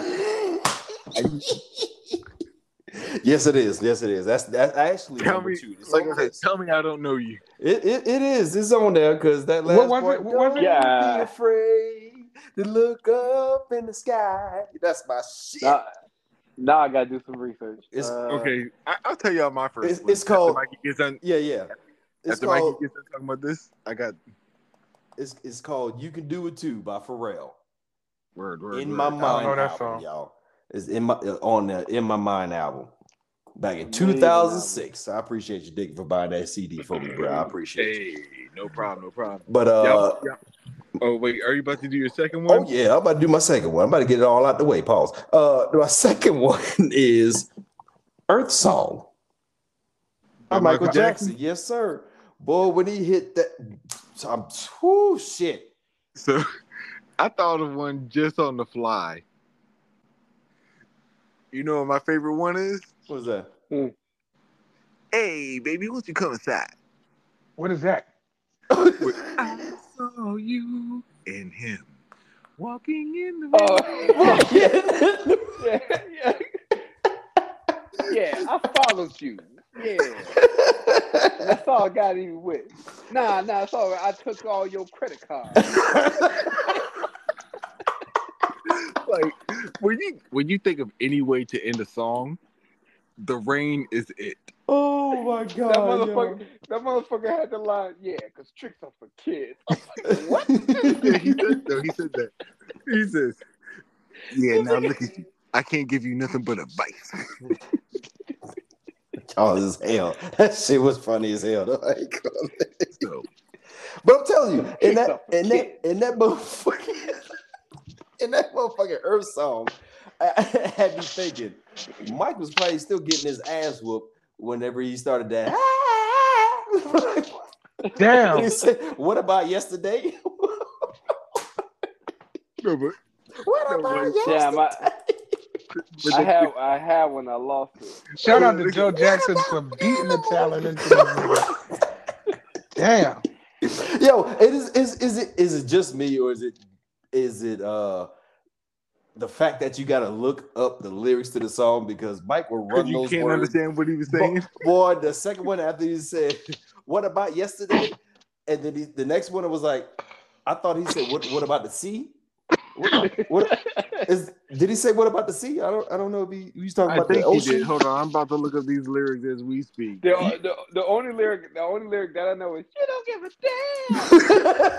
Yes, it is. Yes, it is. That's that's actually Tell number me, two. It's like on I said, this. tell me I don't know you. It, it it is. It's on there because that last What was part. it? What was Don't it? Yeah. be afraid to look up in the sky. That's my shit. Now, now I gotta do some research. It's- Uh, Okay, I, I'll tell y'all my first. It's- one. it's called- After Mikey gets done. Yeah, yeah. It's After called Mikey gets done talking about this, I got it's it's called "You Can Do It Too" by Pharrell. word word. In word. My I don't Mind know that album, song. y'all. It's in my on the In My Mind album back in Amazing two thousand six. I appreciate you, Dick, for buying that C D for me, bro. I appreciate you. Hey, no problem, no problem. But uh, Y'all, y'all, Oh wait, are you about to do your second Oh one? yeah, I'm about to do my second one. I'm about to get it all out the way. Pause. Uh, my second one is Earth Song by By Michael Michael Jackson. Jackson? Yes, sir. Boy, when he hit that, I'm whoo shit. So I thought of one just on the fly. You know what my favorite one is? What was that? Hey, baby, won't you come inside? What is that? With, I saw you and him walking in the Oh, yeah, yeah, yeah. I followed you. Yeah, that's all I got even with. Nah, nah, it's all right. I took all your credit cards. like when you when you think of any way to end a song, the rain is it. Oh my god! That motherfucker, yo. that motherfucker had the line, yeah, because tricks are for kids. I'm like, what? Yeah, he said no, he said that. He says, yeah, now look at you. I can't give you nothing but advice. Oh, this is hell. That shit was funny as hell. Like, so, but I'm telling you, in that, in that, in that motherfucking, in that motherfucking Earth Song, I, I had me thinking, Mike was probably still getting his ass whooped whenever he started that. Damn. He said, "What about yesterday?" no, but, what no, about but, yesterday? Damn, I, but I the, had, I had when I lost it. Shout out to Joe Jackson for beating the talent into this nigga. Damn. Yo, it is, is is it is it just me, or is it is it uh the fact that you got to look up the lyrics to the song, because Mike will run you those can't words. understand what he was saying. Boy, the second one after he said, "What about yesterday?" and then he, the next one it was like, I thought he said, "What what about the sea?" What, what is? Did he say what about the sea? I don't I don't know if he, he was talking I about think the he ocean. did. Hold on, I'm about to look up these lyrics as we speak. The, the, the only lyric, the only lyric that I know is "You don't give a damn."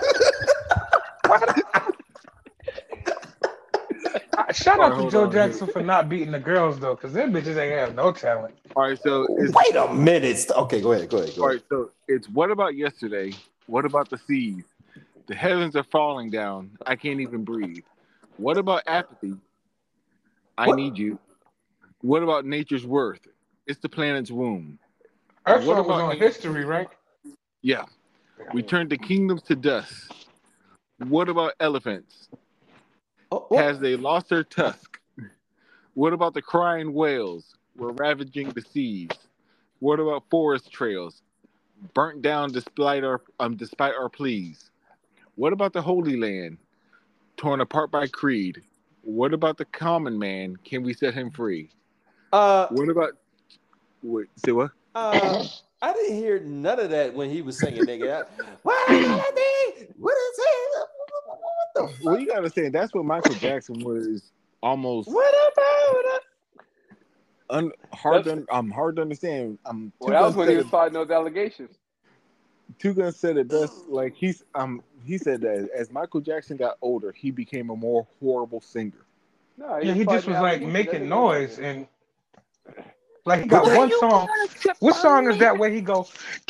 Shout All out right, to hold Joe on, Jackson for not beating the girls though, because them bitches ain't have no talent. All right, so it's, Wait a minute. Okay, go ahead. Go ahead. Go all ahead. right, so it's what about yesterday? What about the seas? The heavens are falling down. I can't even breathe. What about apathy? I What? need you. What about nature's worth? It's the planet's womb. Earth What Song was about on angels? history, right? Yeah. We turn the kingdoms to dust. What about elephants? Oh, what? Has they lost their tusk? What about the crying whales? We're ravaging the seas. What about forest trails? Burnt down despite our um despite our pleas. What about the Holy Land? Torn apart by creed. What about the common man? Can we set him free? Uh, What about wait, say what? uh, I didn't hear none of that when he was singing, nigga. What about it? What is it? What the fuck? Well, you gotta understand that's what Michael Jackson was almost What about it? un, hard. That's- To, um, hard to understand. Um, Well, that was when he was fighting those allegations. Two Guns said it best. Like he's um he said that as Michael Jackson got older, he became a more horrible singer. No, Yeah, he just fighting was like allegations. making That nigga was noise and like he got But one song. What song is that where he goes?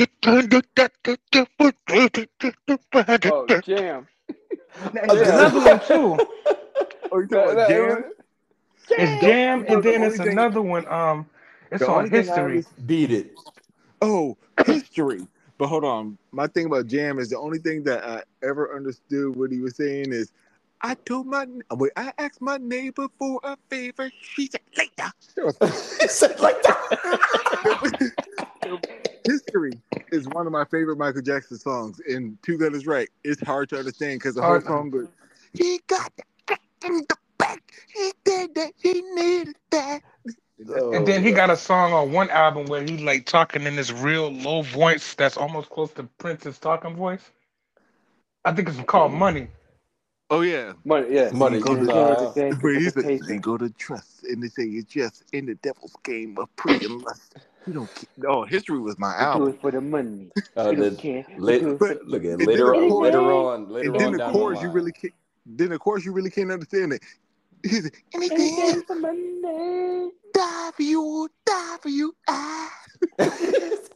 Oh, Jam. There's another one too. Oh, you talking That- about that- Jam? It's Jam, No, and the then only it's thing- another one. Um, it's The on only thing I history. understand- Beat it. Oh, history. But hold on. My thing about Jam is the only thing that I ever understood what he was saying is, I told my wait, I asked my neighbor for a favor. She said later. It's like that. History is one of my favorite Michael Jackson songs, and Two Gun is right. It's hard to understand because the whole Hard- song goes, he got that in the back. He said that he needed that. And then he got a song on one album where he like talking in this real low voice that's almost close to Prince's talking voice. I think it's called Money. Oh yeah. Money, yeah. Money, Go you to- uh, But he said they go to trust, and they say it's just in the devil's game of prey and lust. You don't care. Oh, history was my We do album. it for the money. uh, We the, don't care. We lit, do it But- look at and then later the on, chorus- later on, later And then on the down chorus, the you line. really can't. Then the chorus, you really can't understand it. He said, Anything anything, for money. die for you, die for you. Ah.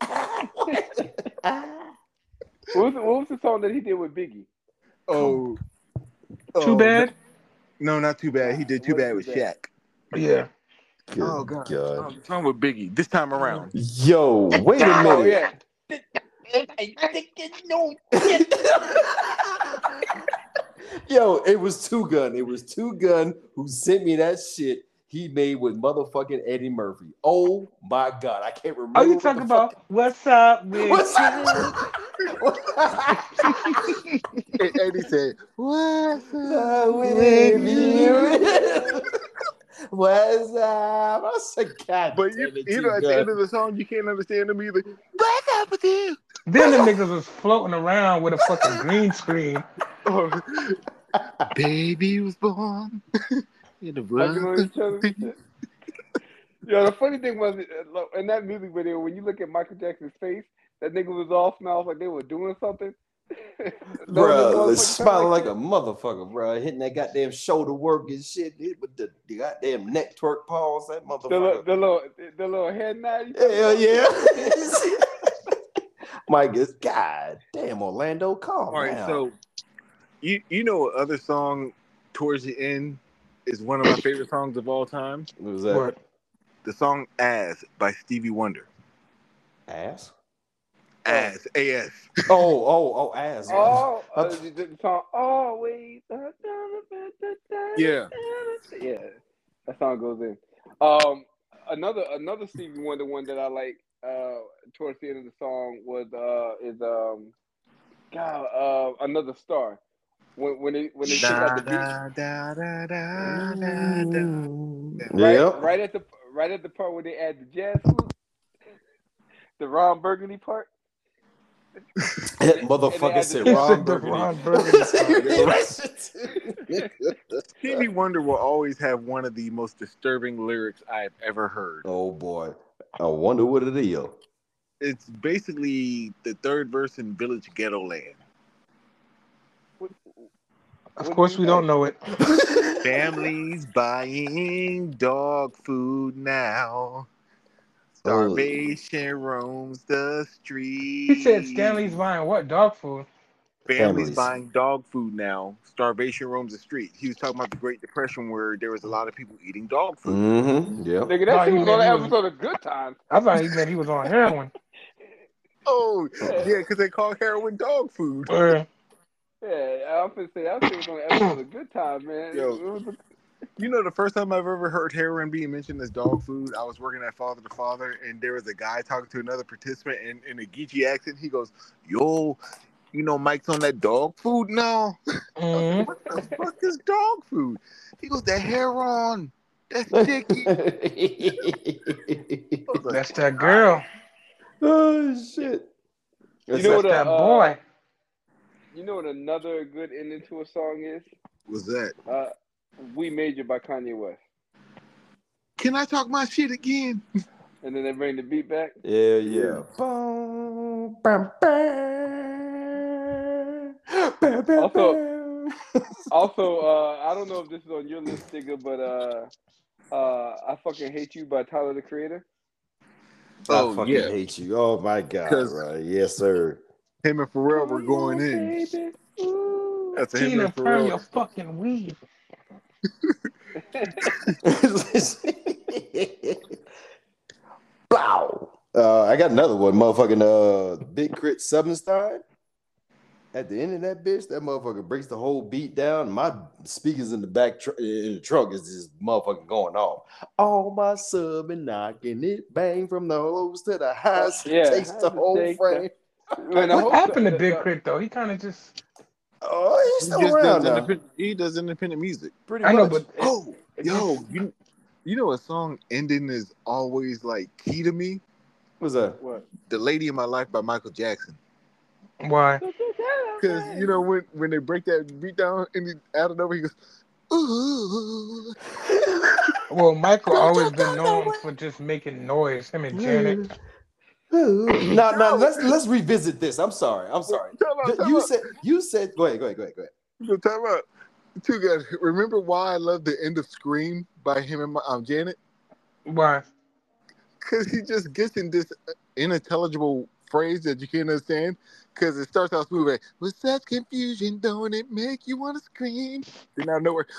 What was, the, what was the song that he did with Biggie? Oh, Oh, Too bad. No, not too bad. Nah, He did it too wasn't bad too with bad. Shaq. Yeah. Good Oh god. God. Oh, the song with Biggie. This time around. Yo, wait a Oh minute. yeah. Yo, it was Two Gun. It was Two Gun who sent me that shit he made with motherfucking Eddie Murphy. Oh my God. I can't remember. Oh, you what talking the about fuck- what's up with What's you? And Eddie said, "What's up up with you? What's up? I said, God But you, damn it, you know, at the Two-Gun. end of the song, you can't understand him either. What's up with you? Then the niggas was floating around with a fucking green screen. Oh, baby was born in the Hugging on each other run. and shit. Yo, the funny thing was in that music video when you look at Michael Jackson's face, that nigga was all smiles like they were doing something. Bro, smiling like, like a motherfucker, bro. Hitting that goddamn shoulder work and shit. Hit with the, the goddamn neck twerk pause. That motherfucker. The, the little, the little head nod. Hell yeah. Mike is, God damn, Orlando, calm All right, down. so you you know what other song towards the end is one of my favorite songs of all time? What was that? What? The song "As" by Stevie Wonder. Ass? As, A S. Oh, oh, oh, ass. Oh, I- uh, the, the song always. Yeah. Yeah, that song goes in. Um, another another Stevie Wonder one that I like uh towards the end of the song was uh is um God uh Another Star. When when it when they took out the beat, Da, da, da, da, da, da. right Yep. right at the right at the part where they add the jazz flute, the Ron Burgundy part. That motherfucker said Ron The Burgundy. Ron Burgundy Stevie Wonder will always have one of the most disturbing lyrics I've ever heard. Oh boy. I wonder what it is. It's basically the third verse in Village Ghetto Land. Of course, we don't know it. Families buying dog food now. Starvation roams the street. He said Stanley's buying what? Dog food. Families, Families. buying dog food now. Starvation roams the street. He was talking about the Great Depression where there was a lot of people eating dog food. Mm-hmm. Yep. Nigga, No, that shit he was meant on the he was- episode of Good Times. I thought he meant he was on heroin. Oh, yeah, because they call heroin dog food. Uh, Yeah, I'm finna say that shit was on the episode of Good Times, man. Yo. It was a, You know, the first time I've ever heard heroin being mentioned as dog food, I was working at Father to Father, and there was a guy talking to another participant, and in a Geechee accent, he goes, "Yo, you know Mike's on that dog food now? mm, What the fuck is dog food?" He goes, "That heroin. That's chicky." I was like, that's that girl. Oh shit. You know That's what a, that uh, boy. you know what another good ending to a song is? "What's that? Uh, We Made You by Kanye West. Can I talk my shit again?" And then they bring the beat back. Yeah, yeah. Boom, bam, bam. Bam, bam, Also- bam. Also, uh, I don't know if this is on your list, Digga, but uh, uh, I Fucking Hate You by Tyler, the Creator. Oh, I fucking yeah. hate you. Oh my God, 'Cause- right. Yes, sir. Him and Pharrell were going in. Baby. Ooh. That's a him Tina, and turn your Pharrell. fucking weed. Bow. Uh, I got another one, motherfucking uh, Big Crit Sevenstein. At the end of that bitch, that motherfucker breaks the whole beat down. My speakers in the back tr- in the trunk is just motherfucking going off. All my sub and knocking it, bang from the lows to the highs. Yeah, Takes the I whole take frame. Man, the What whole- happened to the- Big the- Crit though? He kind of just. Oh, he's He still just around does now. independent, he does independent music. Pretty I know, much. but Oh, it yo, just- you, you know a song ending is always like key to me? What's that? What? The Lady in My Life by Michael Jackson. why? Because, you know, when, when they break that beat down and he, out of nowhere, he goes, ooh. Well, Michael always been known for just making noise. Him and Janet. now, now let's let's revisit this. I'm sorry. I'm sorry. Time out, time You out. said you said go ahead, go ahead, go ahead, go ahead. So time out. Two guys, remember why I love the end of Scream by him and my, um, Janet? Why? Because he just gets in this unintelligible phrase that you can't understand because it starts out smooth. Like, with such confusion, don't it make you want to scream? Then out of nowhere,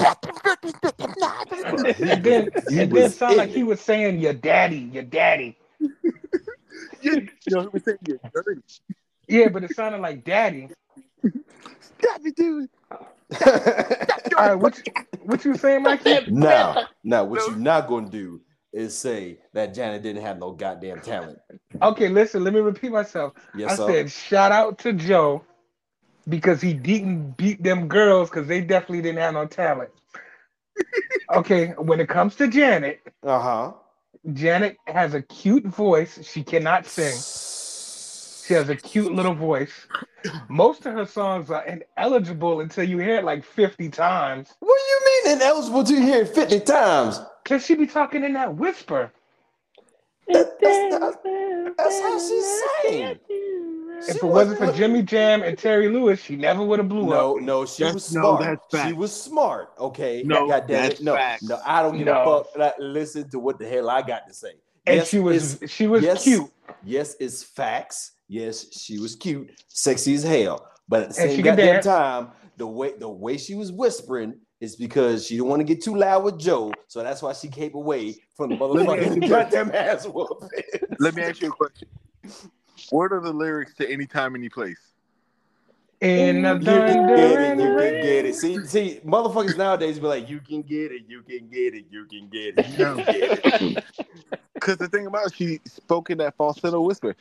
And then He and then was sound like in he it. was saying your daddy, your daddy. you know, he was saying you're dirty. Yeah, but it sounded like daddy. Stop it, dude. All right, what you, what you saying, Mikey? Now, now, what you're not gonna do is say that Janet didn't have no goddamn talent. Okay, listen, let me repeat myself. Yes, I sir. said shout out to Joe because he didn't beat them girls because they definitely didn't have no talent. Okay, when it comes to Janet, Uh huh. Janet has a cute voice. She cannot sing. She has a cute little voice. Most of her songs are ineligible until you hear it like fifty times. What do you mean ineligible to hear it fifty times? Cause she be talking in that whisper. That, that's, that's, that's how she sang. If She it wasn't for wasn't- Jimmy Jam and Terry Lewis, she never would have blew No, up. no, she That's- was no, smart. that's She facts. was smart. Okay. No, God damn that's it. No, facts. no, I don't give No. a fuck. Like, listen to what the hell I got to say. And Yes, she was it's- she was yes, cute. Yes, it's facts. Yes, she was cute, sexy as hell. But at the And same she could goddamn dance. time, the way the way she was whispering is because she didn't want to get too loud with Joe. So that's why she came away from the Let me ask you motherfucking a goddamn ass whooping. Let me ask you a question. What are the lyrics to Anytime, Any Place? In the You can thunder get it, and you can rain. get it. See, see, motherfuckers nowadays be like, you can get it, you can get it, you can get it, you can get it. Because the thing about it, she spoke in that falsetto whisper.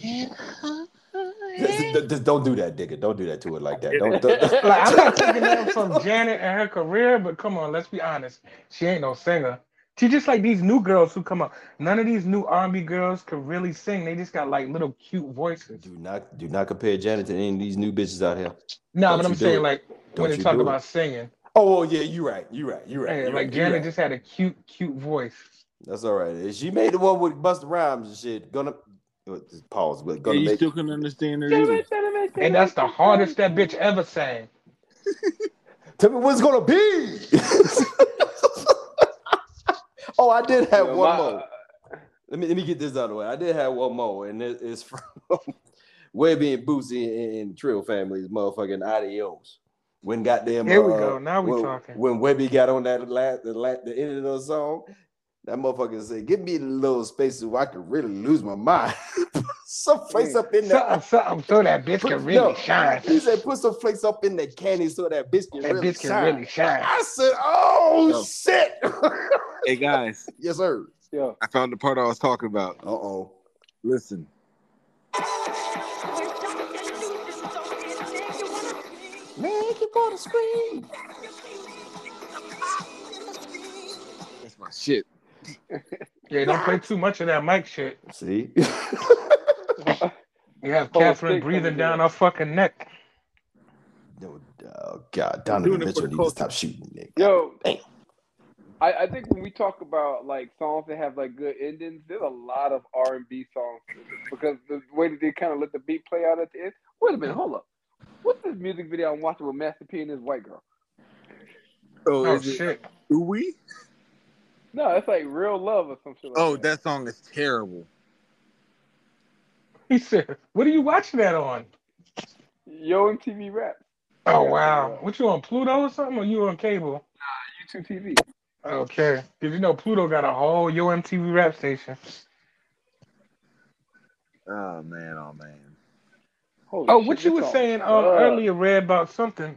Just, just don't do that, digga. Don't do that to her like that. Don't. don't Like, I'm not taking that from Janet and her career, but come on, let's be honest. She ain't no singer. She just like these new girls who come up. None of these new R and B girls can really sing. They just got like little cute voices. Do not, do not compare Janet to any of these new bitches out here. No, Don't but I'm you do saying it. like Don't when they you talk do about it. singing. Oh, well, yeah, you're right. You're right. You're right. Hey, You're like right. You're Janet right. just had a cute, cute voice. That's all right. She made the one with Busta Rhymes and shit. Gonna pause, but Yeah, gonna you make. still couldn't understand her either. And that's the hardest that bitch ever sang. Tell me what it's gonna be. Oh, I did have Yo, one my- more. Let me let me get this out of the way. I did have one more, and it, it's from Webby and Boosie and, and Trill Family's motherfucking Adios. When goddamn, Here we uh, go. Now we when, talking. When Webby got on that last, the, last, the end of the song, that motherfucker said, "Give me a little space so I could really lose my mind." Some place up in there. Something, something, so that bitch can really No, shine. He said, "Put some flakes up in the candy so that bitch can That really bitch can shine." really shine. I said, "Oh No. shit!" Hey, guys, Yes, sir. Yo, I found the part I was talking about. Uh oh. Listen. Make you go to scream. That's my shit. Yeah, don't play too much of that mic shit. See? You have Oh, Catherine stick breathing coming down in. her fucking neck. No, oh God, doing Donovan it for Mitchell the needs to culture. stop shooting, Nick. yo, Damn. I, I think when we talk about like songs that have like good endings, there's a lot of R and B songs because the way that they kind of let the beat play out at the end. Wait a minute, hold up. What's this music video I'm watching with Master P and this white girl? Oh, Oh is it shit. Ooey? No, it's like Real Love or some shit like Oh, that. that song is terrible. He said, "What are you watching that on?" Yo M T V Rap. Oh Yeah, wow. yeah. What you on Pluto or something? Or you on cable? YouTube T V. Okay. Because you know Pluto got a whole Yo M T V rap station. Oh man, oh man. Holy Oh, shit, what you this were song saying uh, sucks. earlier, Red, about something.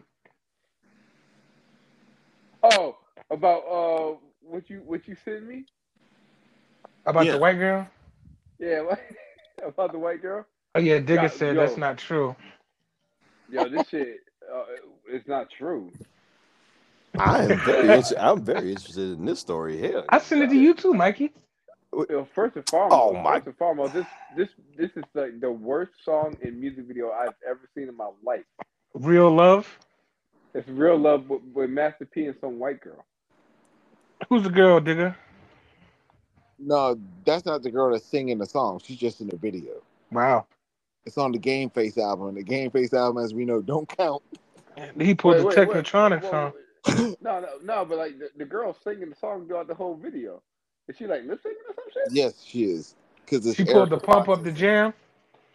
Oh, about uh, what you what you sent me? About Yeah. the white girl? Yeah, what? About the white girl? Oh yeah, Digger Yeah, said yo. that's not true. Yo, this shit, uh, it's not true. I am very, inter- I'm very interested in this story here. I sent it to you too, Mikey. Yo, first and foremost, Oh, my- first and foremost, this this this is like the worst song in music video I've ever seen in my life. Real Love. It's Real Love with, with Master P and some white girl. Who's the girl, Digger? No, that's not the girl that's singing the song. She's just in the video. Wow. It's on the Game Face album. And the Game Face album, as we know, don't count. He pulled the Wait, wait, wait. Technotronics Whoa, song. wait. No, no, no, but like the, the girl singing the song throughout the whole video. Is she like lip syncing or some shit? Yes, she is. Because She pulled the pump up the jam.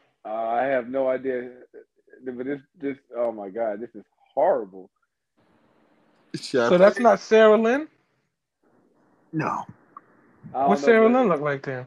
I have no idea. But this, this, oh my god, this is horrible. So that's not Sarah Lynn? No. What Sarah Lynn look like then?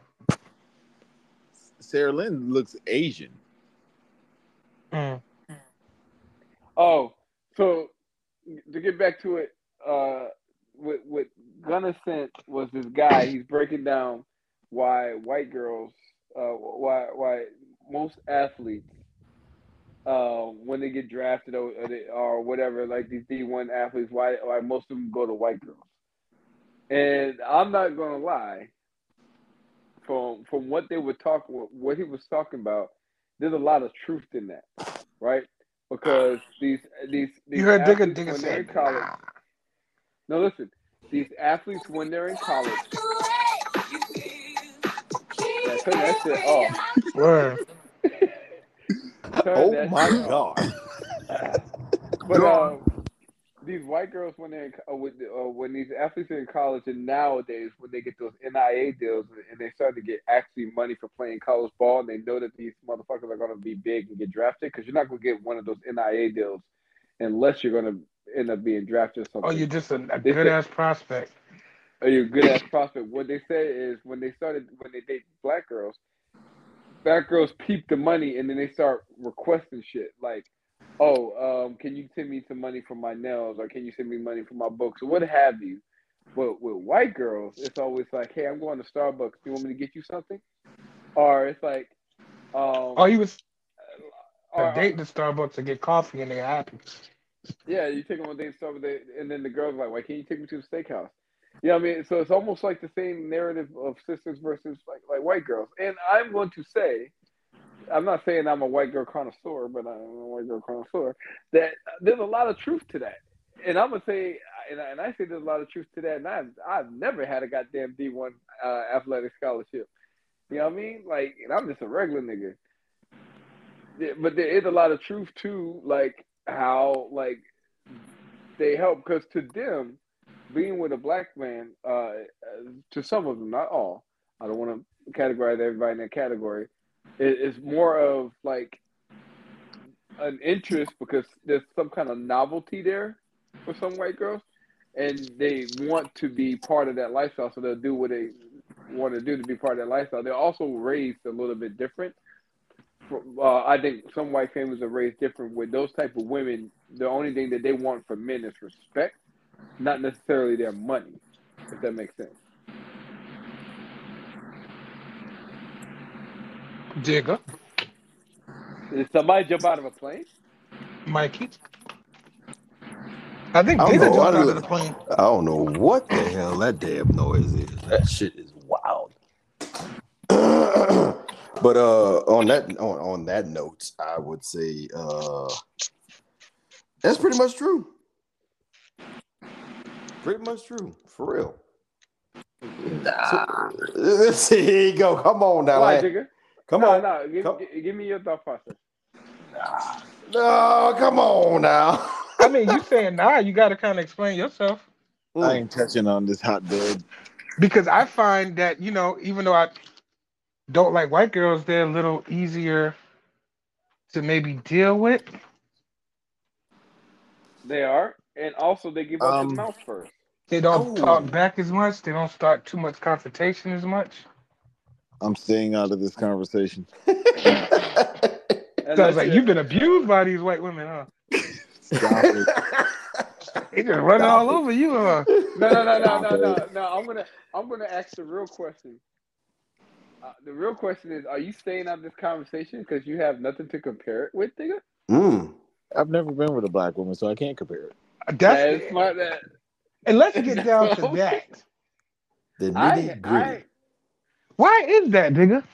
Sarah Lynn looks Asian. Mm. Oh, so to get back to it, uh, what what Gunna sent was this guy. He's breaking down why white girls, uh, why why most athletes, uh, when they get drafted or, or, they, or whatever, like these D one athletes, why why most of them go to white girls. And I'm not gonna lie, from from what they were talking, what he was talking about, there's a lot of truth in that, right? Because these these these you heard athletes Digga, Digga when they're in say, college. nah. No, listen. These athletes when they're in college. Yeah, turn that shit off. Word. Oh that my shit god! off. But um, these white girls when they're in, uh, with, uh, when these athletes are in college and nowadays when they get those N I A deals and they start to get actually money for playing college ball and they know that these motherfuckers are going to be big and get drafted because you're not going to get one of those N I A deals unless you're going to end up being drafted or something. Oh, you're just a, a good ass prospect. Are you a good ass prospect? What they say is when they started when they date black girls, black girls peep the money and then they start requesting shit like, oh, um, can you send me some money for my nails or can you send me money for my books or what have you? But with white girls, it's always like, hey, I'm going to Starbucks. Do you want me to get you something? Or it's like, um, oh, you was or, a date to Starbucks to get coffee and they're happy. Yeah, you take them on a date to Starbucks, and then the girl's like, why can't you take me to the steakhouse? You know what I mean? So it's almost like the same narrative of sisters versus like like white girls. And I'm going to say, I'm not saying I'm a white girl connoisseur, but I'm a white girl connoisseur, that there's a lot of truth to that. And I'm going to say, and I, and I say there's a lot of truth to that, and I've, I've never had a goddamn D one uh, athletic scholarship. You know what I mean? Like, and I'm just a regular nigga. But there is a lot of truth to, like, how, like, they help, because to them, being with a black man, uh, to some of them, not all, I don't want to categorize everybody in that category, it, it's more of like an interest because there's some kind of novelty there for some white girls, and they want to be part of that lifestyle, so they'll do what they want to do to be part of that lifestyle. They're also raised a little bit different. Uh, I think some white families are raised different with those type of women. The only thing that they want from men is respect, not necessarily their money, if that makes sense. Digga. Did somebody jump out of a plane? Mikey. I think I don't Digga know. jumped I, out of the plane. I don't know what the hell that damn noise is. That shit is wild. But uh, on that on, on that note, I would say uh, that's pretty much true. Pretty much true, for real. Nah. So, here you go. Come on now. Why, Digga? Come no, on. No, give, come. give, give me your thought process. Nah. No, come on now. I mean, you saying nah, you got to kind of explain yourself. I ain't touching on this hot bed. Because I find that, you know, even though I don't like white girls, they're a little easier to maybe deal with. They are. And also, they give up Um, his mouth first. They don't Oh. talk back as much. They don't start too much confrontation as much. I'm staying out of this conversation. Sounds like you've been abused by these white women, huh? Stop it. They just running Stop all it. over you, huh? No, no, no, no, Stop no, it. no, no. I'm gonna, I'm gonna ask the real question. Uh, the real question is: are you staying out of this conversation because you have nothing to compare it with, nigga? Mm. I've never been with a black woman, so I can't compare it. That's That is smart. That. And let's get down to that. The nitty I, gritty. I, Why is that, nigga?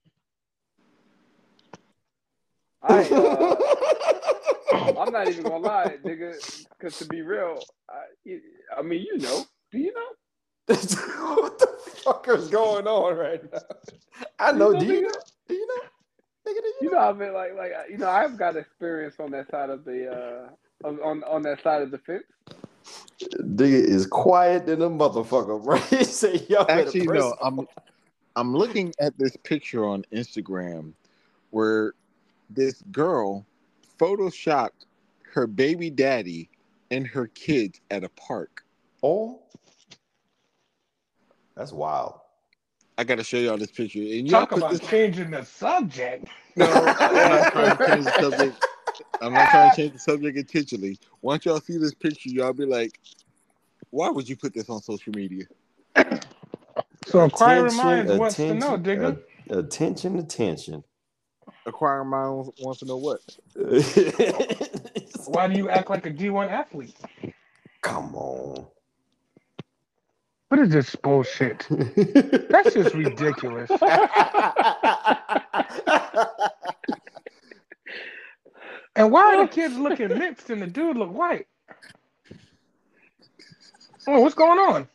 I, uh, I'm not even gonna lie, nigga. Because to be real, I, I mean, you know, do you know? What the fuck is going on right now? I know. You know, Do you nigga? know? Do you know? Nigga, do you You know, I've been like, like, you know, I've got experience on that side of the, uh, on on that side of the fence. Nigga is quiet than a motherfucker, right? He say, y'all better Actually, press no. I'm I'm looking at this picture on Instagram where this girl photoshopped her baby daddy and her kids at a park. Oh, that's wild. I gotta show y'all this picture. And y'all Talk put about this. changing the subject. No, I'm not trying to change the subject. I'm not trying to change the subject intentionally. Once y'all see this picture, y'all be like, "Why would you put this on social media?" So Inquiring Attention, Minds wants to attention, know, Digga. uh, attention, attention. Acquiring Minds wants to know what. Why do you act like a G one athlete? Come on. What is this bullshit? That's just ridiculous. And why are the kids looking mixed and the dude look white? Oh, what's going on?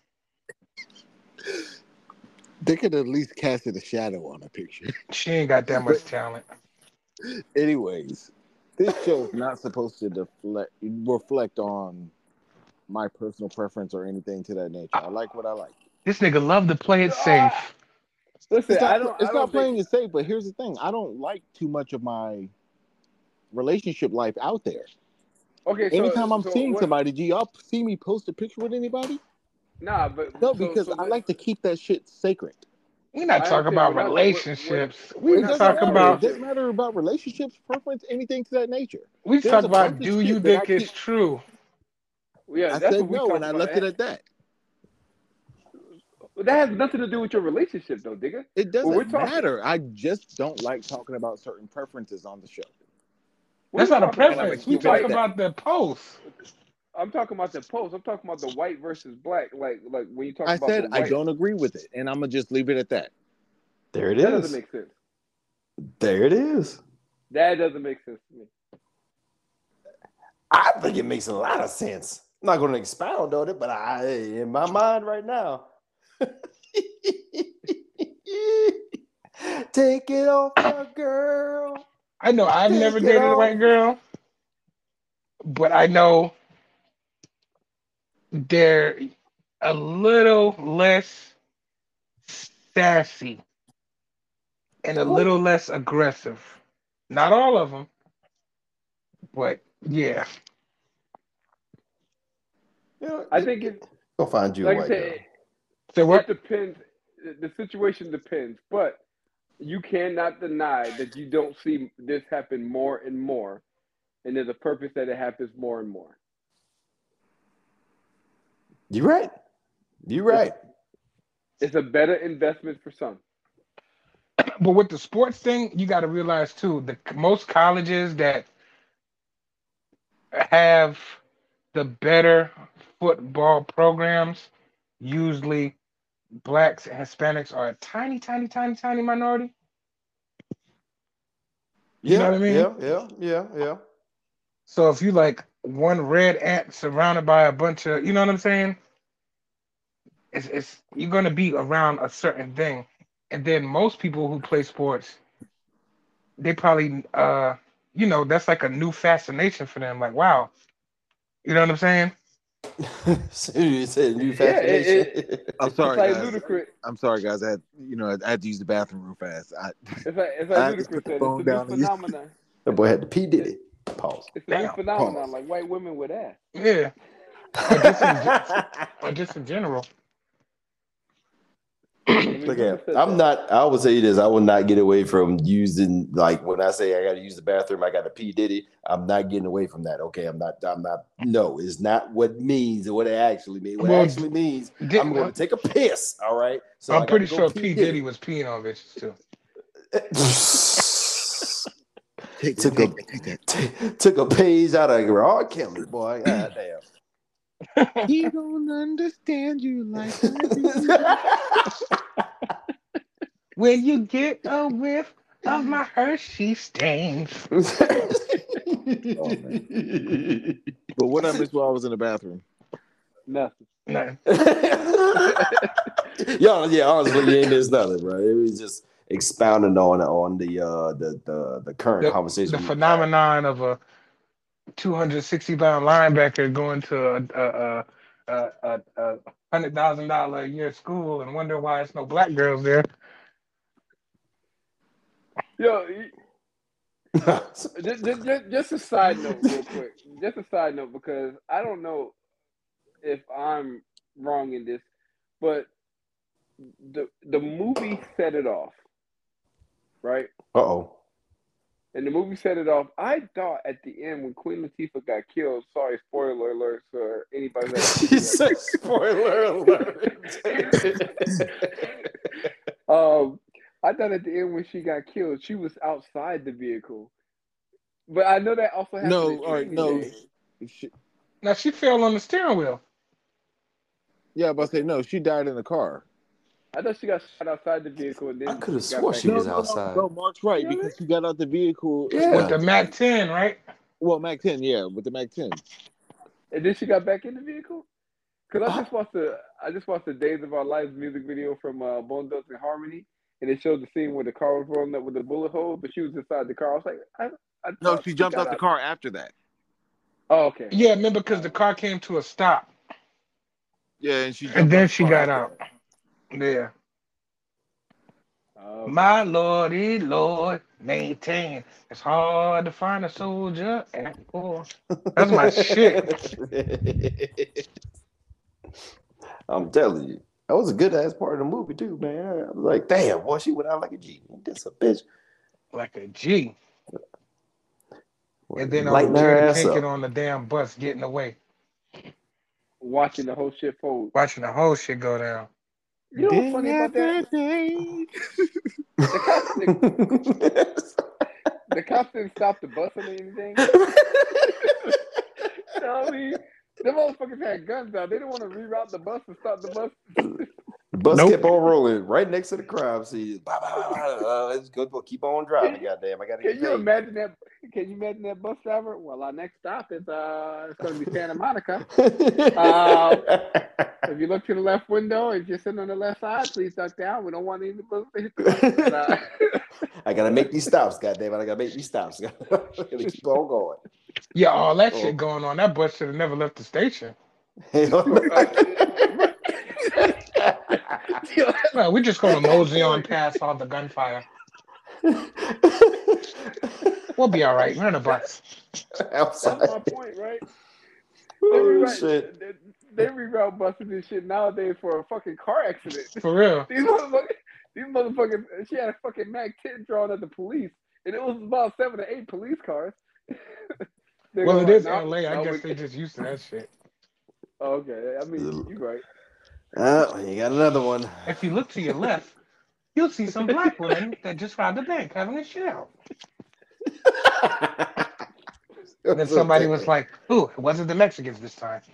They could at least cast a shadow on a picture. She ain't got that much talent. Anyways, this show is not supposed to deflect, reflect on my personal preference or anything to that nature. I like what I like. This nigga love to play it safe. Listen, It's not, I don't. it's I not don't playing think, it safe, but here's the thing. I don't like too much of my relationship life out there. Okay, so anytime I'm so seeing what, somebody, do y'all see me post a picture with anybody? Nah, but No, so, because so I like to keep that shit sacred. We're not I talking understand. about We're not- relationships. we're- we're We It not doesn't talking matter. about. It doesn't matter about relationships, preference, anything to that nature. We There's talk a about. bunch of Do shit you that I think it's keep- true? Yeah, I that's said what we no, talk and I about. left it at that. That has nothing to do with your relationship, though, Digga. It doesn't Well, we're talking- matter. I just don't like talking about certain preferences on the show. That's We're not a talking about preference. the We talk white- about the post. I'm talking about the post. I'm talking about the white versus black. Like, like when you talk I about said the I white, don't agree with it, and I'm gonna just leave it at that. There it that is. doesn't make sense. There it is. That doesn't make sense to me. I think it makes a lot of sense. I'm not going to expound on it, but I, in my mind right now, take it off, my girl. I know I've Take never it dated a off. white girl, but I know they're a little less sassy and a little less aggressive. Not all of them, but yeah. You know, I think it, go find you like a I white said, girl. it, So it what? depends. The situation depends, but you cannot deny that you don't see this happen more and more, and there's a purpose that it happens more and more. You're right. You're right. It's a better investment for some. But with the sports thing, you got to realize too, the most colleges that have the better football programs, usually blacks and Hispanics are a tiny, tiny, tiny, tiny minority. You Yeah, know what I mean? yeah, yeah, yeah, yeah. So if you like one red ant surrounded by a bunch of, you know what I'm saying? It's, it's you're gonna be around a certain thing, and then most people who play sports, they probably, uh, you know, that's like a new fascination for them. Like, wow, you know what I'm saying? So you said new Yeah, fascination. it- I'm sorry, It's like guys. Ludacris. I'm sorry, guys. I had, you know, I had to use the bathroom real fast. I, It's like it's I like had to Ludacris put the said. phone It's a new down and use- phenomenon. That boy had the P Diddy. Pause. It's a new Damn, phenomenon, pause. like white women with ass. Yeah, or just in, or just in general. I mean, Look who at, just said I'm that? not. I will say this. I will not get away from using, like, when I say I got to use the bathroom, I got to P Diddy. I'm not getting away from that. Okay, I'm not. I'm not. No, it's not what it means or what it actually means. What Well, it actually means, did- I'm going to take a piss. All right. So I I'm got pretty to go sure P. P Diddy was peeing on bitches too. Take that, took take a that, take that. t- took a page out of R. Kelly, boy. God damn. He don't understand you like I do. When you get a whiff of my Hershey stains. Oh, man. But what I missed while I was in the bathroom? Nothing. No. Y'all, yeah, honestly, you ain't missed nothing, bro. It was just expounding on on the uh the the, the current The, conversation. the we had. phenomenon of a two hundred sixty pound linebacker going to a a a, a, a hundred thousand dollar a year school and wonder why there's no black girls there. Yo, you, just, just, just, just a side note, real quick. Just a side note because I don't know if I'm wrong in this, but the the movie set it off, right? Uh oh. And the movie set it off. I thought at the end when Queen Latifah got killed. Sorry, spoiler alert for anybody that's She said, "Spoiler alert." um, I thought at the end when she got killed, she was outside the vehicle. But I know that also happened. No, in all right, Training no. Day. She, Now she fell on the steering wheel. yeah, but I say no. She died in the car. I thought she got shot outside the vehicle, and then I could have got swore back she in. was no, no, outside. No, no, Mark's right Really? because she got out the vehicle. Yeah. With the Mac ten, right? Well, Mac ten, yeah, with the Mac ten. And then she got back in the vehicle. Cause I just watched the I just watched the Days of Our Lives music video from uh, Bone Thugs and Harmony, and it showed the scene where the car was rolling up with the bullet hole, but she was inside the car. I was like, I, I No, thought she jumped got out the car after that. Oh, okay. Yeah, remember because the car came to a stop, Yeah, and she jumped and out then the she car got after out. that. Yeah. Oh, okay. My lordy Lord, maintain. It's hard to find a soldier at war. That's my shit. I'm telling you, that was a good ass part of the movie too, man. I was like, damn, boy, she went out like a G. This a bitch. Like a G. And then Lighting old her Jada ass Pinkett up. on the damn bus getting away, Watching the whole shit fold. watching the whole shit go down. You know what's funny about that? The cops, the, the cops didn't stop the bus or anything. You know what I mean? Them motherfuckers had guns out. They didn't want to reroute the bus and stop the bus. The bus Nope. kept on rolling right next to the crime scene. Bah, bah, bah, bah. Uh, it's good. Keep on driving, goddamn. I gotta Can get you paid. imagine that? Can you imagine that bus driver? Well, our next stop is uh, it's going to be Santa Monica. Uh, if you look to the left window, if you're sitting on the left side, please duck down. We don't want any bus to hit the bus. And, uh, I gotta make these stops, goddamn. I gotta make these stops. I gotta keep on going. Yeah, all that Oh. shit going on. That bus should have never left the station. No, we're just going to mosey on past all the gunfire. We'll be all right. We're in a bus. That's Outside. my point, right? They Oh, reroute, shit. they, they reroute buses and shit nowadays for a fucking car accident. For real. These motherfuckers, these motherfuckers, she had a fucking Mac ten drawn at the police, and it was about seven or eight police cars. They Well, go it like, is "No, L A. I no, guess we-" they just used to that shit. Okay, I mean, you're right. Oh, you got another one. If you look to your left, you'll see some black women that just robbed a bank having a shit out. And then somebody was like, ooh, it wasn't the Mexicans this time.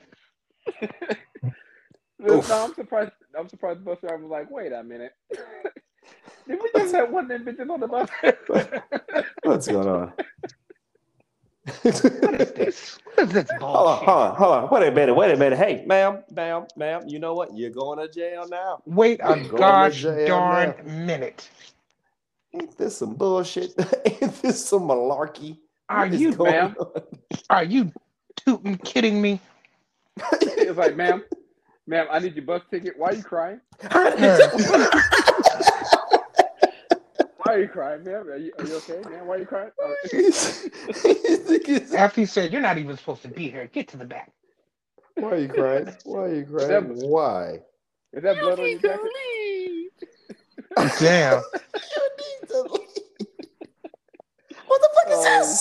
No, I'm surprised. I'm surprised the bus driver was like, "Wait a minute, did we just have one of them bitches on the bus?" What's going on? What is this? What is this Hold on, bullshit? hold on, hold on. Wait a minute, wait a minute. Hey, ma'am, ma'am, ma'am, you know what? You're going to jail now. Wait a You're going to gosh jail darn now. minute. Ain't this some bullshit? Ain't this some malarkey? Are What is you, going ma'am? on? Are you tootin' kidding me? It was like, "Ma'am, ma'am, I need your bus ticket. Why are you crying? Why are you crying, ma'am? Are you, are you okay, man? Why are you crying?" Oh, After he said, you're not even supposed to be here. Get to the back. Why are you crying? Why are you crying? that- Why? is that blood on your jacket? Damn. You need to leave. What the fuck is Oh, this?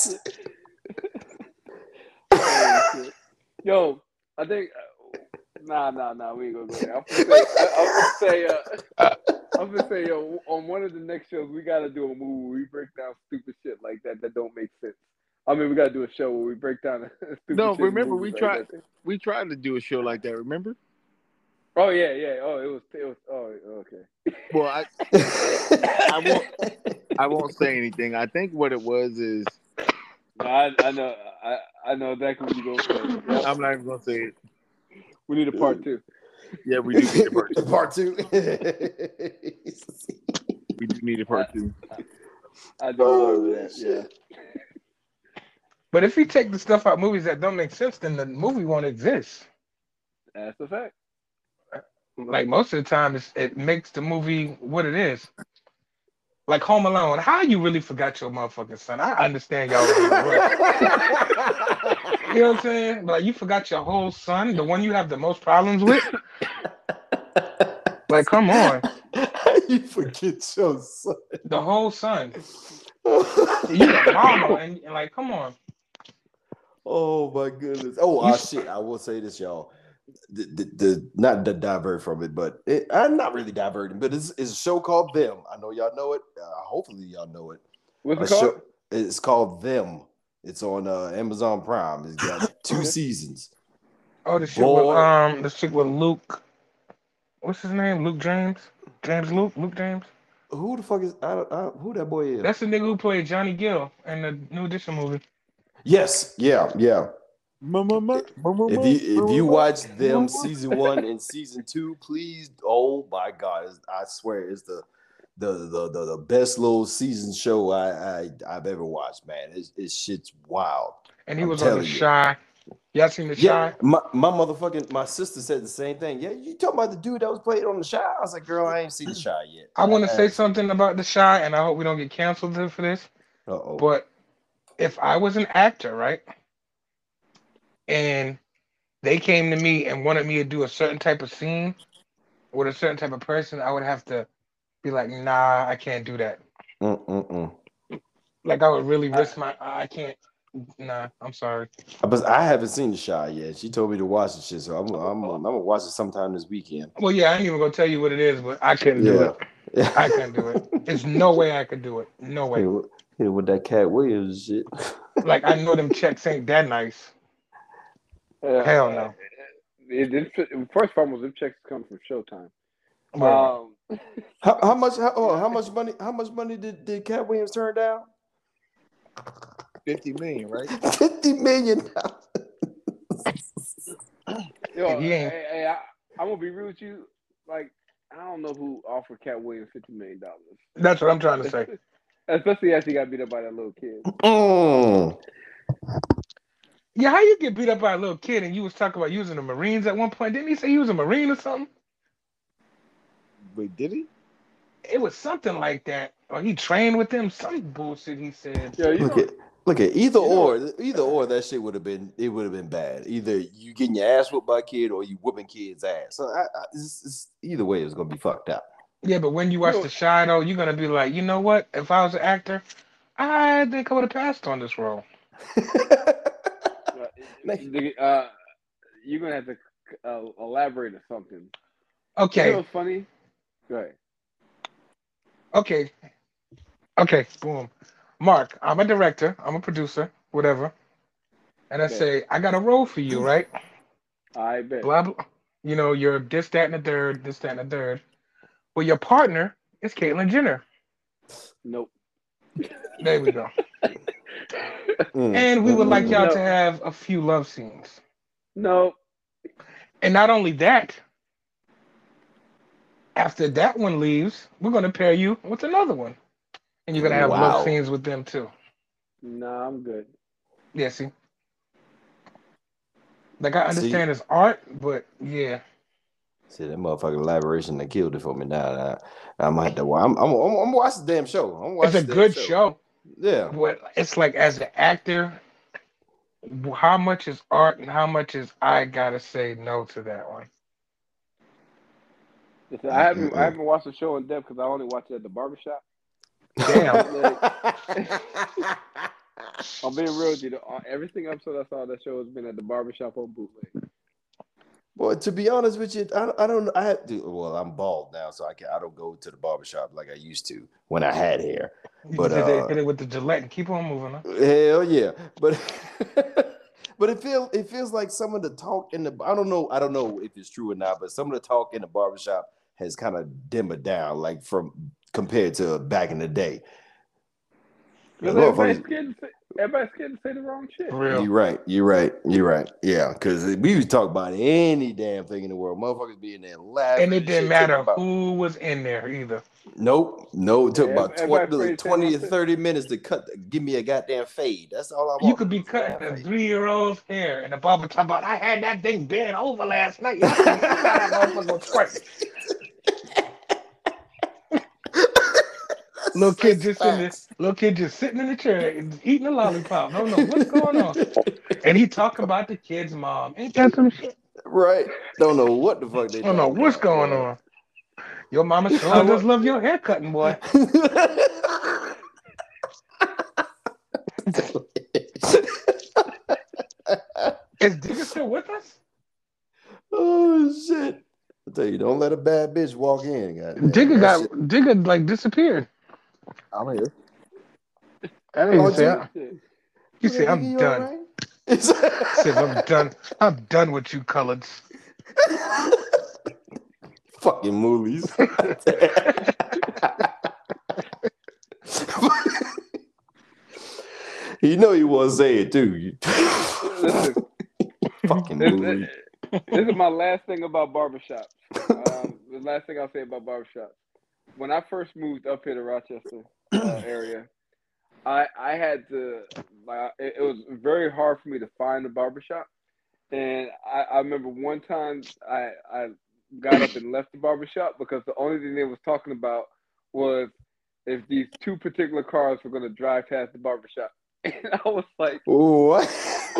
Oh, shit. Yo, I think. Uh, nah, nah, nah. We ain't gonna go there. I'm gonna say. I, I'm gonna say. Uh, I'm gonna say, yo, on one of the next shows, we gotta do a movie where we break down stupid shit like that that don't make sense. I mean, we gotta do a show where we break down stupid No, shit in remember we movies tried. like that. We tried to do a show like that. Remember? Oh yeah, yeah. Oh, it was. It was. Oh, okay. Well, I I won't. I won't say anything. I think what it was is No, I, I know. I, I know exactly what you're gonna say. Yep. I'm not even gonna say it. We need a part two. Yeah, we do need a part two. Part two. We do need a part two. I do remember that. Yeah. But if you take the stuff out movies that don't make sense, then the movie won't exist. That's a fact. Like most of the time, it's, it makes the movie what it is. Like Home Alone. How you really forgot your motherfucking son? I understand y'all. Was in a rush. You know what I'm saying? Like you forgot your whole son, the one you have the most problems with. Like, come on. You forget your son. The whole son. You the mama, and, and like, come on. Oh my goodness. Oh, You ah, s- shit. I will say this, y'all. The, the, the not to divert from it, but it, I'm not really diverting. But it's, it's a show called Them. I know y'all know it. Uh, hopefully, y'all know it. What's A it called? show, it's called Them. It's on uh, Amazon Prime. It's got two seasons. Oh, the shit with Boy, um, the shit with Luke. What's his name? Luke James. James Luke. Luke James. who the fuck is I, don't- I, who that boy is? That's the nigga who played Johnny Gill in the New Edition movie. Yes, yeah, yeah. Mama, If you if you watch Them season one and season two, please, oh my God, it's- I swear it's the the the the, the best little season show I, I I've ever watched, man. It's, it's shit's wild. And he I'm was on The telling you. Shy. Y'all seen The Yeah, Shy? my, my motherfucking my sister said the same thing. Yeah, you talking about the dude that was played on The Shy? I was like, girl, I ain't seen The Shy yet. I want to say Uh something about The Shy, and I hope we don't get canceled for this. oh. But if I was an actor, right, and they came to me and wanted me to do a certain type of scene with a certain type of person, I would have to be like, nah, I can't do that. Mm-mm-mm. Like I would really risk my, I can't. Nah, I'm sorry. But I haven't seen The Shy yet. She told me to watch the shit, so I'm I'm I'm gonna watch it sometime this weekend. Well, yeah, I ain't even gonna tell you what it is, but I couldn't do Yeah. it. I couldn't do it. There's no way I could do it. No way. Hit it with, hit it with that Cat Williams shit. Like I know them checks ain't that nice. Uh, Hell no. It, it, it, first and foremost, them checks come from Showtime. Word. Um, How, how much? How, oh, how much money? How much money did, did Cat Williams turn down? fifty million, right? Fifty million. yo, He ain't- hey, hey, I, I'm gonna be real with you. Like, I don't know who offered Cat Williams fifty million dollars. That's what I'm trying to say. Especially after he got beat up by that little kid. Mm. Yeah, how you get beat up by a little kid and you was talking about using the Marines at one point? Didn't he say he was a Marine or something? Wait, did he? It was something like that. Or he trained with them. Some bullshit he said. Yo, you Look know, at look at either you know- or either or that shit would have been it would have been bad. Either you getting your ass whooped by a kid or you whooping kids' ass. So I, I, it's, it's, either way, it's gonna be fucked up. Yeah, but when you watch No. The Shy, though, you're going to be like, you know what? If I was an actor, I think I would have passed on this role. uh, uh, you're gonna have to uh, elaborate on something. Okay. You know what's funny? Go ahead. Okay. Okay. Boom. Mark, I'm a director. I'm a producer, whatever. And I Okay. say, I got a role for you, right? I bet. Blah, blah. You know, you're this, that, and the third, this, that, and the third. Well, your partner is Caitlyn Jenner. Nope. There we go. Mm, And we would mm, like mm. y'all No. to have a few love scenes. Nope. And not only that, after that one leaves, we're going to pair you with another one. And you're going to have Wow. love scenes with them too. Nah, I'm good. Yeah, see? Like, I See? understand it's art, but yeah. See that motherfucking elaboration that killed it for me. Now, now I'm gonna have to. I'm, I'm, I'm, I'm gonna watch the damn show. I'm gonna watch It's a the damn good show. Yeah. But it's like, as an actor, how much is art and how much is I got to say no to that one? Listen, I haven't Mm-mm. I haven't watched the show in depth because I only watched it at the barbershop. Damn. I'm being real with you. The- uh, Everything episode I saw of that show has been at the barbershop on bootleg. Well, to be honest with you, I, don't- I don't. I have to. Well, I'm bald now, so I can. I don't go to the barbershop like I used to when I had hair. You But, just hit, it, uh, hit it with the Gillette and keep on moving. Huh? Hell yeah, but but it feels it feels like some of the talk in the. I don't know. I don't know if it's true or not, but some of the talk in the barbershop has kind of dimmed down, like from compared to back in the day. Because Motherfuckers- everybody's scared, to say, everybody's scared to say the wrong shit. For real. You're right. You're right. You're right. Yeah, because we was talking about any damn thing in the world. Motherfuckers be in there laughing. And it didn't shit, matter talking about- who was in there either. Nope. No. It took Yeah, about everybody twenty, afraid to say twenty the to wrong thirty minutes to cut. Give me a goddamn fade. That's all I want. You could be is a cutting damn a fade. three-year-old's hair, and the barber talking about, I had that thing bent over last night. Y'all couldn't see how that motherfucker was twerking. Little kid That's just in the facts. little kid just sitting in the chair and eating a lollipop. Don't know what's going on. And he talking about the kid's mom. Ain't that some shit? Right. Don't know what the fuck they Don't know talking what's about, going boy. on. Your mama I sure does was love your hair cutting, boy. Is Digger still with us? Oh shit! I tell you, don't let a bad bitch walk in. Goddamn, Digger that shit. got Digger like disappeared. I'm here. I didn't Oh, say G, I, shit. he what said that nigga? I'm You done. alright? Said I'm done. I'm done with you coloreds. Fucking movies. You know you want to say it too. You- Listen, Fucking this, movie. this is my last thing about barbershops. Um, the last thing I'll say about barbershops. When I first moved up here to Rochester uh, area, I I had to like it, it was very hard for me to find a barbershop. And I, I remember one time I I got up and left the barbershop because the only thing they was talking about was if these two particular cars were gonna drive past the barbershop. And I was like, What?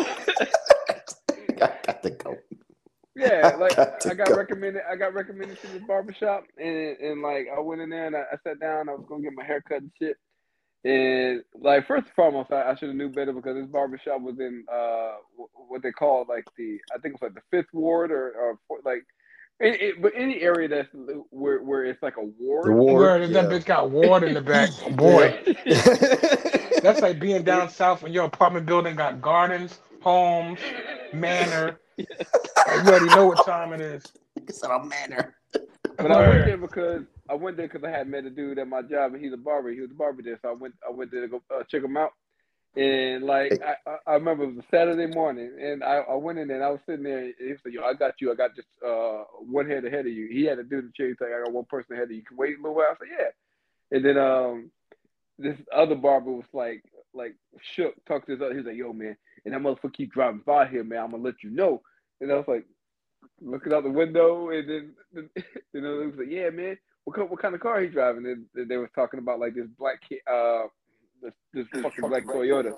I got to go. yeah, like got to I got go. recommended. I got recommended to this barbershop, and and like I went in there and I, I sat down. I was gonna get my hair cut and shit. And like first and foremost, I, I should have knew better because this barbershop was in uh what they call like the I think it's like the fifth ward or or four- like it, it, but any area that's where where it's like a The ward. ward. Word is that Yeah. bitch got Ward in the back. Boy, Yep. that's like being down south when your apartment building got gardens, homes, manor. Like you already know what time it is. It's a manner. But I went Word. there because I went there because I had met a dude at my job and he's a barber. He was a barber there, so I went I went there to go uh, check him out. And like I, I I remember it was a Saturday morning, and I, I went in there and I was sitting there. And he said, "Yo, I got you. I got just uh one head ahead of you." He had to do the chair. He's like, "I got one person ahead of you. You can wait a little while." I said, "Yeah." And then um this other barber was like like shook, talked to his other. He was like, "Yo, man, and that motherfucker keep driving by here, man. I'm gonna let you know." And I was like, looking out the window, and then, then you know, it was like, "Yeah, man, what kind, what kind of car he driving?" And they, they were talking about like this black kid, uh, this this fucking black Toyota,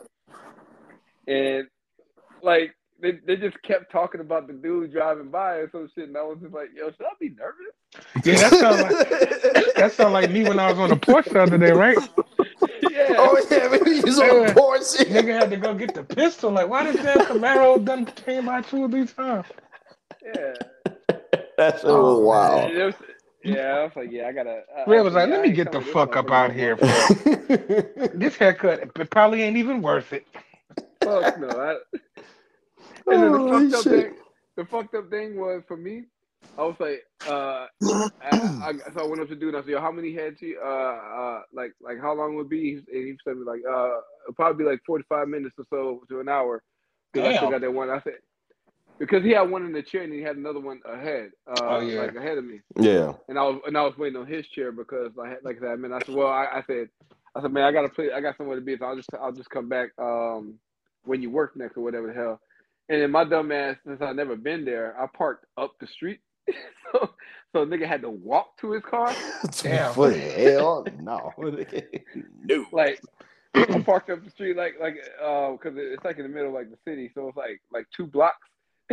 and like they, they just kept talking about the dude driving by and some shit, and I was just like, "Yo, should I be nervous?" Yeah, that sound like that sound like me when I was on the porch the other day, right? Yeah. Oh yeah, maybe he's on the Yeah. porch. Nigga had to go get the pistol. Like, why this damn Camaro done came by two or three times? Yeah. That's Oh, oh wow. It was, yeah, I was like, yeah, I gotta. I, I Red was was like, like, yeah, let I me ain't get the coming to this fuck up motherfucker out no here, more. bro. This haircut it probably ain't even worth it. Fuck no. I, and then the Holy fucked up shit. thing, the fucked up thing was for me. I was like, uh, I, I, so I went up to dude and I said, "Yo, how many heads he, uh, uh, like, like how long would it be?" And he said, "Like, uh, it'll probably be like forty-five minutes or so to an hour, because I still Damn. got that one." I said, because he had one in the chair and he had another one ahead, uh, Oh yeah. like ahead of me, Yeah. and I was and I was waiting on his chair because I had, like I said, I mean, I said, well, I, I said, I said, man, I gotta play, I got somewhere to be, so I'll just, I'll just come back, um, when you work next or whatever the hell. And then my dumb ass, since I've never been there, I parked up the street. so, so nigga had to walk to his car. Damn. What the hell? No. No. Like I parked up the street, like like uh, because it's like in the middle of like the city, so it's like like two blocks.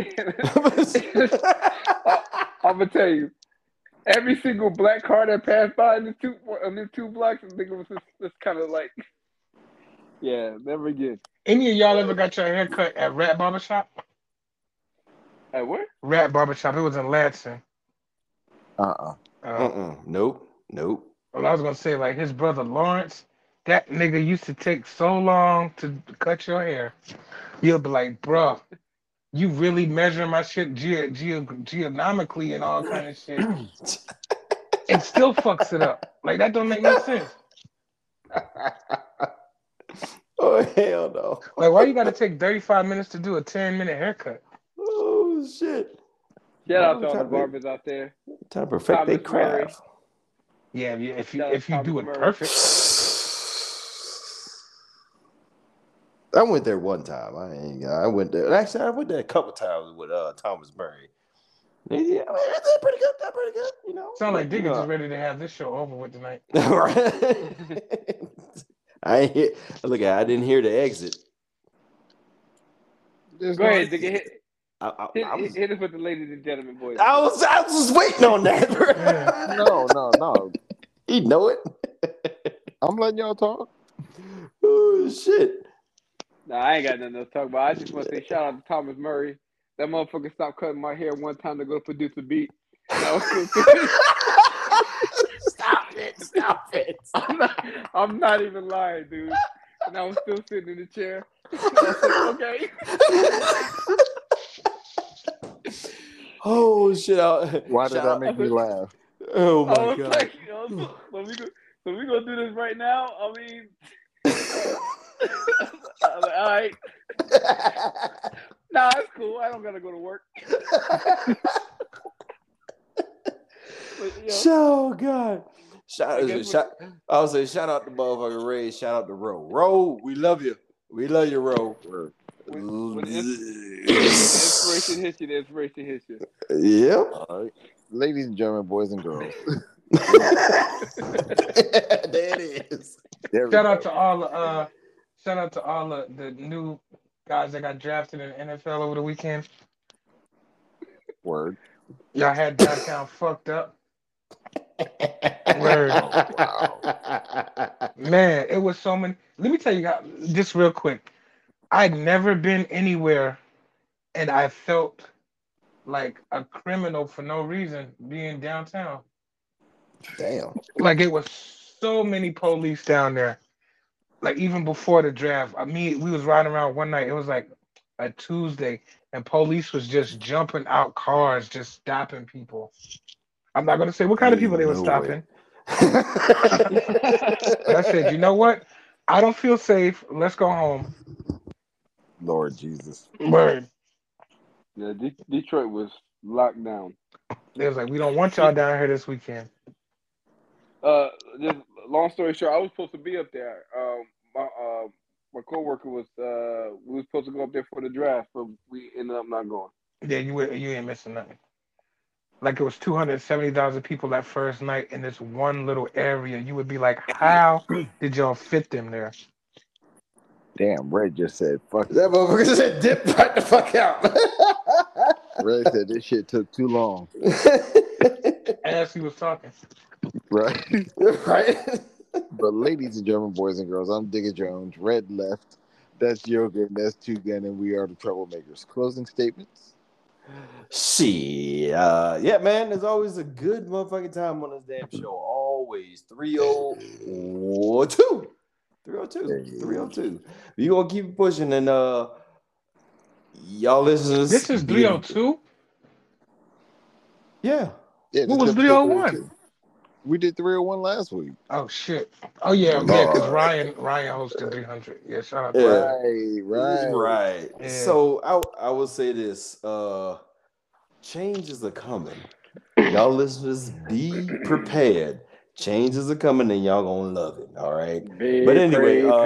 I, I'm gonna tell you, every single black car that passed by in the two in the two blocks, I think it was just, just kind of like, yeah, never again. Any of y'all ever got your hair cut at Rat Barbershop? At where? Rat Barbershop. It was in Ladson. Uh-uh. Uh, Uh-uh. Nope. Nope. well, I was gonna say like his brother Lawrence. That nigga used to take so long to cut your hair. You'll be like, bruh, you really measuring my shit ge- ge- geonomically and all kind of shit. It still fucks it up. Like that don't make no sense. Oh hell no. Like why you gotta take thirty-five minutes to do a ten minute haircut? Oh shit. Shout out to all Trying the to- barbers out there. Trying to perfect their Thomas Murray. craft. Yeah, if you if you, Shout out if you Thomas do it Murray. perfect. I went there one time. I ain't. I went there. Actually, I went there a couple times with uh, Thomas Murray. Yeah, they're pretty good. They're pretty good. You know. Sound like But, you Diggy know, just ready to have this show over with tonight. right. I ain't hear, look. I didn't hear the exit. There's Go no ahead, exit. Digga. Hit, I, I, hit, I was, hit us with the ladies and gentlemen, boys. I was, I was just waiting on that. Bro. Yeah. No, no, no. He know it. I'm letting y'all talk. Oh shit. Nah, I ain't got nothing else to talk about. I just want to say shout out to Thomas Murray. That motherfucker stopped cutting my hair one time to go produce a beat. And I was still sitting. Stop it! Stop it! I'm not, I'm not even lying, dude. And I was still sitting in the chair. I was like, okay. Oh shit! I, Why did shout that out- make me laugh? Oh I my was god! like, yo, so, so we go, so we gonna do this right now? I mean, I was like, all right. Nah, it's cool. I don't gotta go to work. But, you know, Oh god! Shout, I guess shout, I was saying, shout out to motherfucking Ray. Shout out to Ro. Ro, we love you. We love you, Ro. Word. when, when, the, ins- when the inspiration hits you, the inspiration hits you. Yep. All right. Ladies and gentlemen, boys and girls. There it is. There we Shout go. out to all uh shout out to all the, the new guys that got drafted in the N F L over the weekend. Word. Y'all had downtown fucked up. Word. Oh, wow. Man, it was so many. Let me tell you guys, just real quick. I'd never been anywhere and I felt like a criminal for no reason being downtown. Damn. Like it was so many police down there. Like even before the draft, I mean, we was riding around one night. It was like a Tuesday, and police was just jumping out cars, just stopping people. I'm not gonna say what kind of people they were No stopping, way. but I said, you know what? I don't feel safe. Let's go home. Lord Jesus. Word. Yeah, De- Detroit was locked down. They was like, we don't want y'all down here this weekend. Uh, just long story short, I was supposed to be up there. Um, my uh, my coworker was uh, we were supposed to go up there for the draft, but we ended up not going. Yeah, you were- you ain't missing nothing. Like it was two hundred seventy thousand people that first night in this one little area. You would be like, how did y'all fit them there? Damn, Red just said, fuck it. That motherfucker said, dip right the fuck out. Red said this shit took too long. As he was talking. Right? Right? But ladies and gentlemen, boys and girls, I'm Digger Jones. Red left. That's Yoga and that's Two Gun, and we are the Troublemakers. Closing statements? Shit. Uh, yeah, man, there's always a good motherfucking time on this damn show. Always. three oh two. three oh two. three oh two. You gonna keep pushing and uh y'all listeners. This is three oh two? Yeah. Yeah, What this was episode three oh one? thirty-two. We did three oh one last week. Oh shit! Oh yeah, yeah. Because Lord. Ryan Ryan hosted three hundred. Yeah, shout out to Yeah. Ryan. Right, right. Right. Yeah. So I I will say this. Uh changes are coming. Y'all listeners, be prepared. Changes are coming and y'all gonna love it. All right. Be But anyway, uh,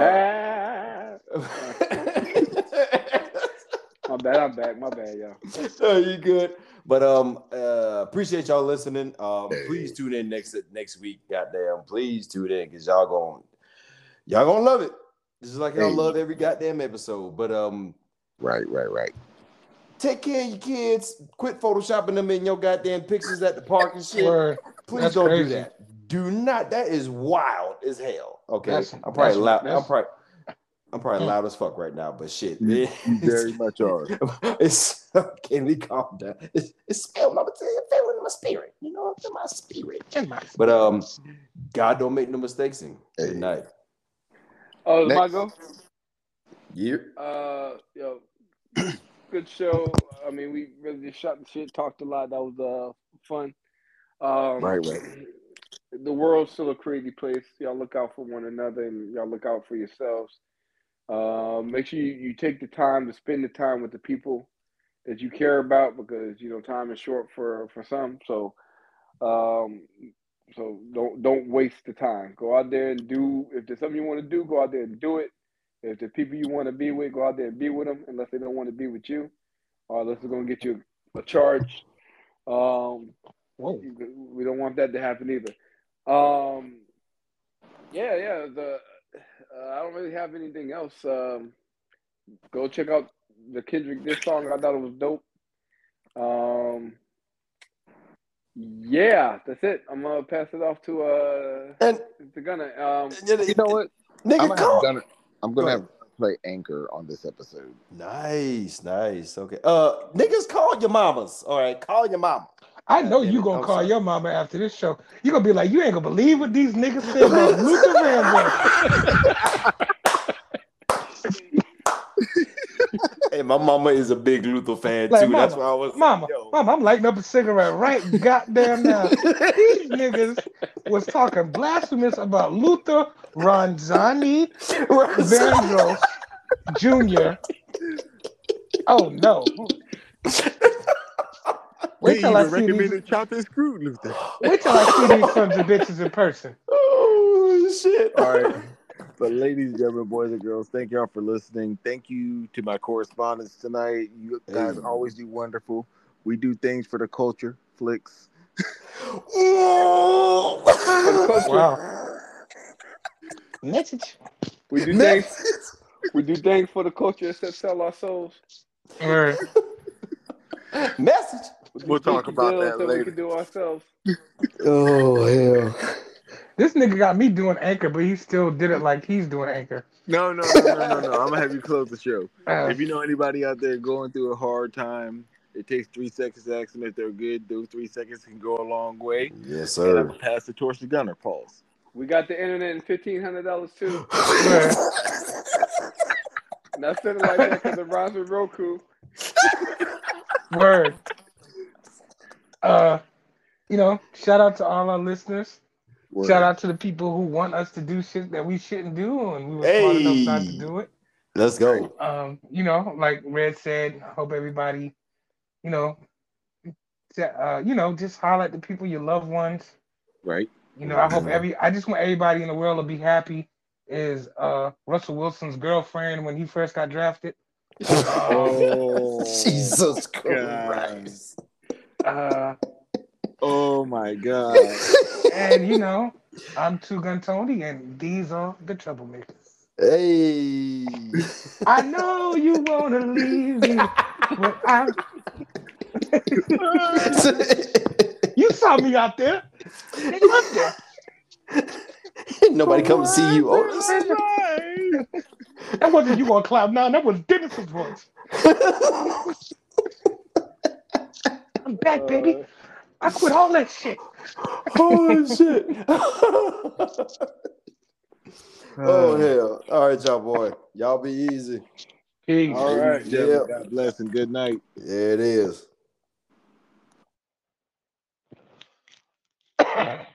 my bad, I'm back. My bad, y'all. oh, you good? But um, uh, appreciate y'all listening. Um, please tune in next next week. Goddamn, please tune in because y'all gonna y'all gonna love it. Just like y'all Hey. love every goddamn episode. But um, Right, right, right. take care of your kids. Quit photoshopping them in your goddamn pictures at the park and shit. Word. Please That's don't crazy. do that. Do not. That is wild as hell. Okay, That's- I'm probably that's- loud. I'm that's- probably. I'm probably Hmm. loud as fuck right now, but shit, You, you very much are. It's can we calm down? It's it's feeling my feeling in my spirit, you know, in my spirit. In my- But um, God don't make no mistakes. In Hey. good night. Oh, it's my Next. go? Yeah. Uh, yo, good show. I mean, we really just shot the shit, talked a lot. That was uh fun. Um, Right, right. The world's still a crazy place. Y'all look out for one another, and y'all look out for yourselves. Uh, make sure you, you take the time to spend the time with the people that you care about, because you know time is short for for some. So, um, so don't don't waste the time. Go out there and do. If there's something you want to do, go out there and do it. If the people you want to be with, go out there and be with them, unless they don't want to be with you, or unless they're going to get you a charge. Um, Whoa. we don't want that to happen either. Um, yeah, yeah. The uh, I don't really have anything else. Um, go check out the Kendrick this song. I thought it was dope. Um, yeah, that's it. I'm gonna pass it off to uh And to Gunna. Um, You know what? nigga, I'm gonna come. have Gunna, I'm Go gonna ahead. have play Anchor on this episode. Nice, nice. Okay. Uh, niggas, call your mamas. All right, call your mama. I God know damn you it. gonna I'm call sorry. your mama after this show. You gonna be like, you ain't gonna believe what these niggas said about Luther Vandross. Hey, my mama is a big Luther fan Like, too. That's mama, why I was mama, yo. mama, I'm lighting up a cigarette right goddamn now. These niggas was talking blasphemous about Luther Ronzani Vandross Junior Oh no. Wait He till I even see these. recommended chopped and screwed Luther. Wait till I see these sons of bitches in person. Oh shit! All right. But ladies and gentlemen, boys and girls, thank y'all for listening. Thank you to my correspondents tonight. You guys Hey. always do wonderful. We do things for the culture, flicks. Wow. Message. we do things. We do things for the culture except sell our souls. Word. Message. We'll talk Pinky about deals that that we later. can do ourselves. Oh hell! This nigga got me doing Anchor, but he still did it like he's doing Anchor. No, no, no, no, no, no. I'm gonna have you close the show. Uh, If you know anybody out there going through a hard time, it takes three seconds to ask them if they're good. Those three seconds can go a long way. Yes, And I'm sir. gonna pass the torch to Gunner. Pause. We got the internet and fifteen hundred dollars too. word. And I said it like that because it rhymes with Roku. Word. Uh, you know, shout out to all our listeners. Word. Shout out to the people who want us to do shit that we shouldn't do, and we were smart enough not to Hey, do it. let's go. Um, you know, like Red said, I hope everybody, you know, to, uh, you know, just highlight the people, your loved ones. Right. You know, I hope every, I just want everybody in the world to be happy. Is uh Russell Wilson's girlfriend when he first got drafted? Um, Oh, Jesus God. Christ. uh, Oh my God. and you know, I'm Two Gun Tony, and these are the troublemakers. Hey. I know you wanna leave me, but I'm. You saw me out there. Nigga, up there. Nobody come to see you, Otis. That wasn't you on Cloud Nine. That was Dennis's voice. I'm back, baby. Uh, I quit all that shit. Oh shit. Oh hell. All right, y'all boy. Y'all be easy. Peace. all right. Ladies and gentlemen, God bless and good night. There it is.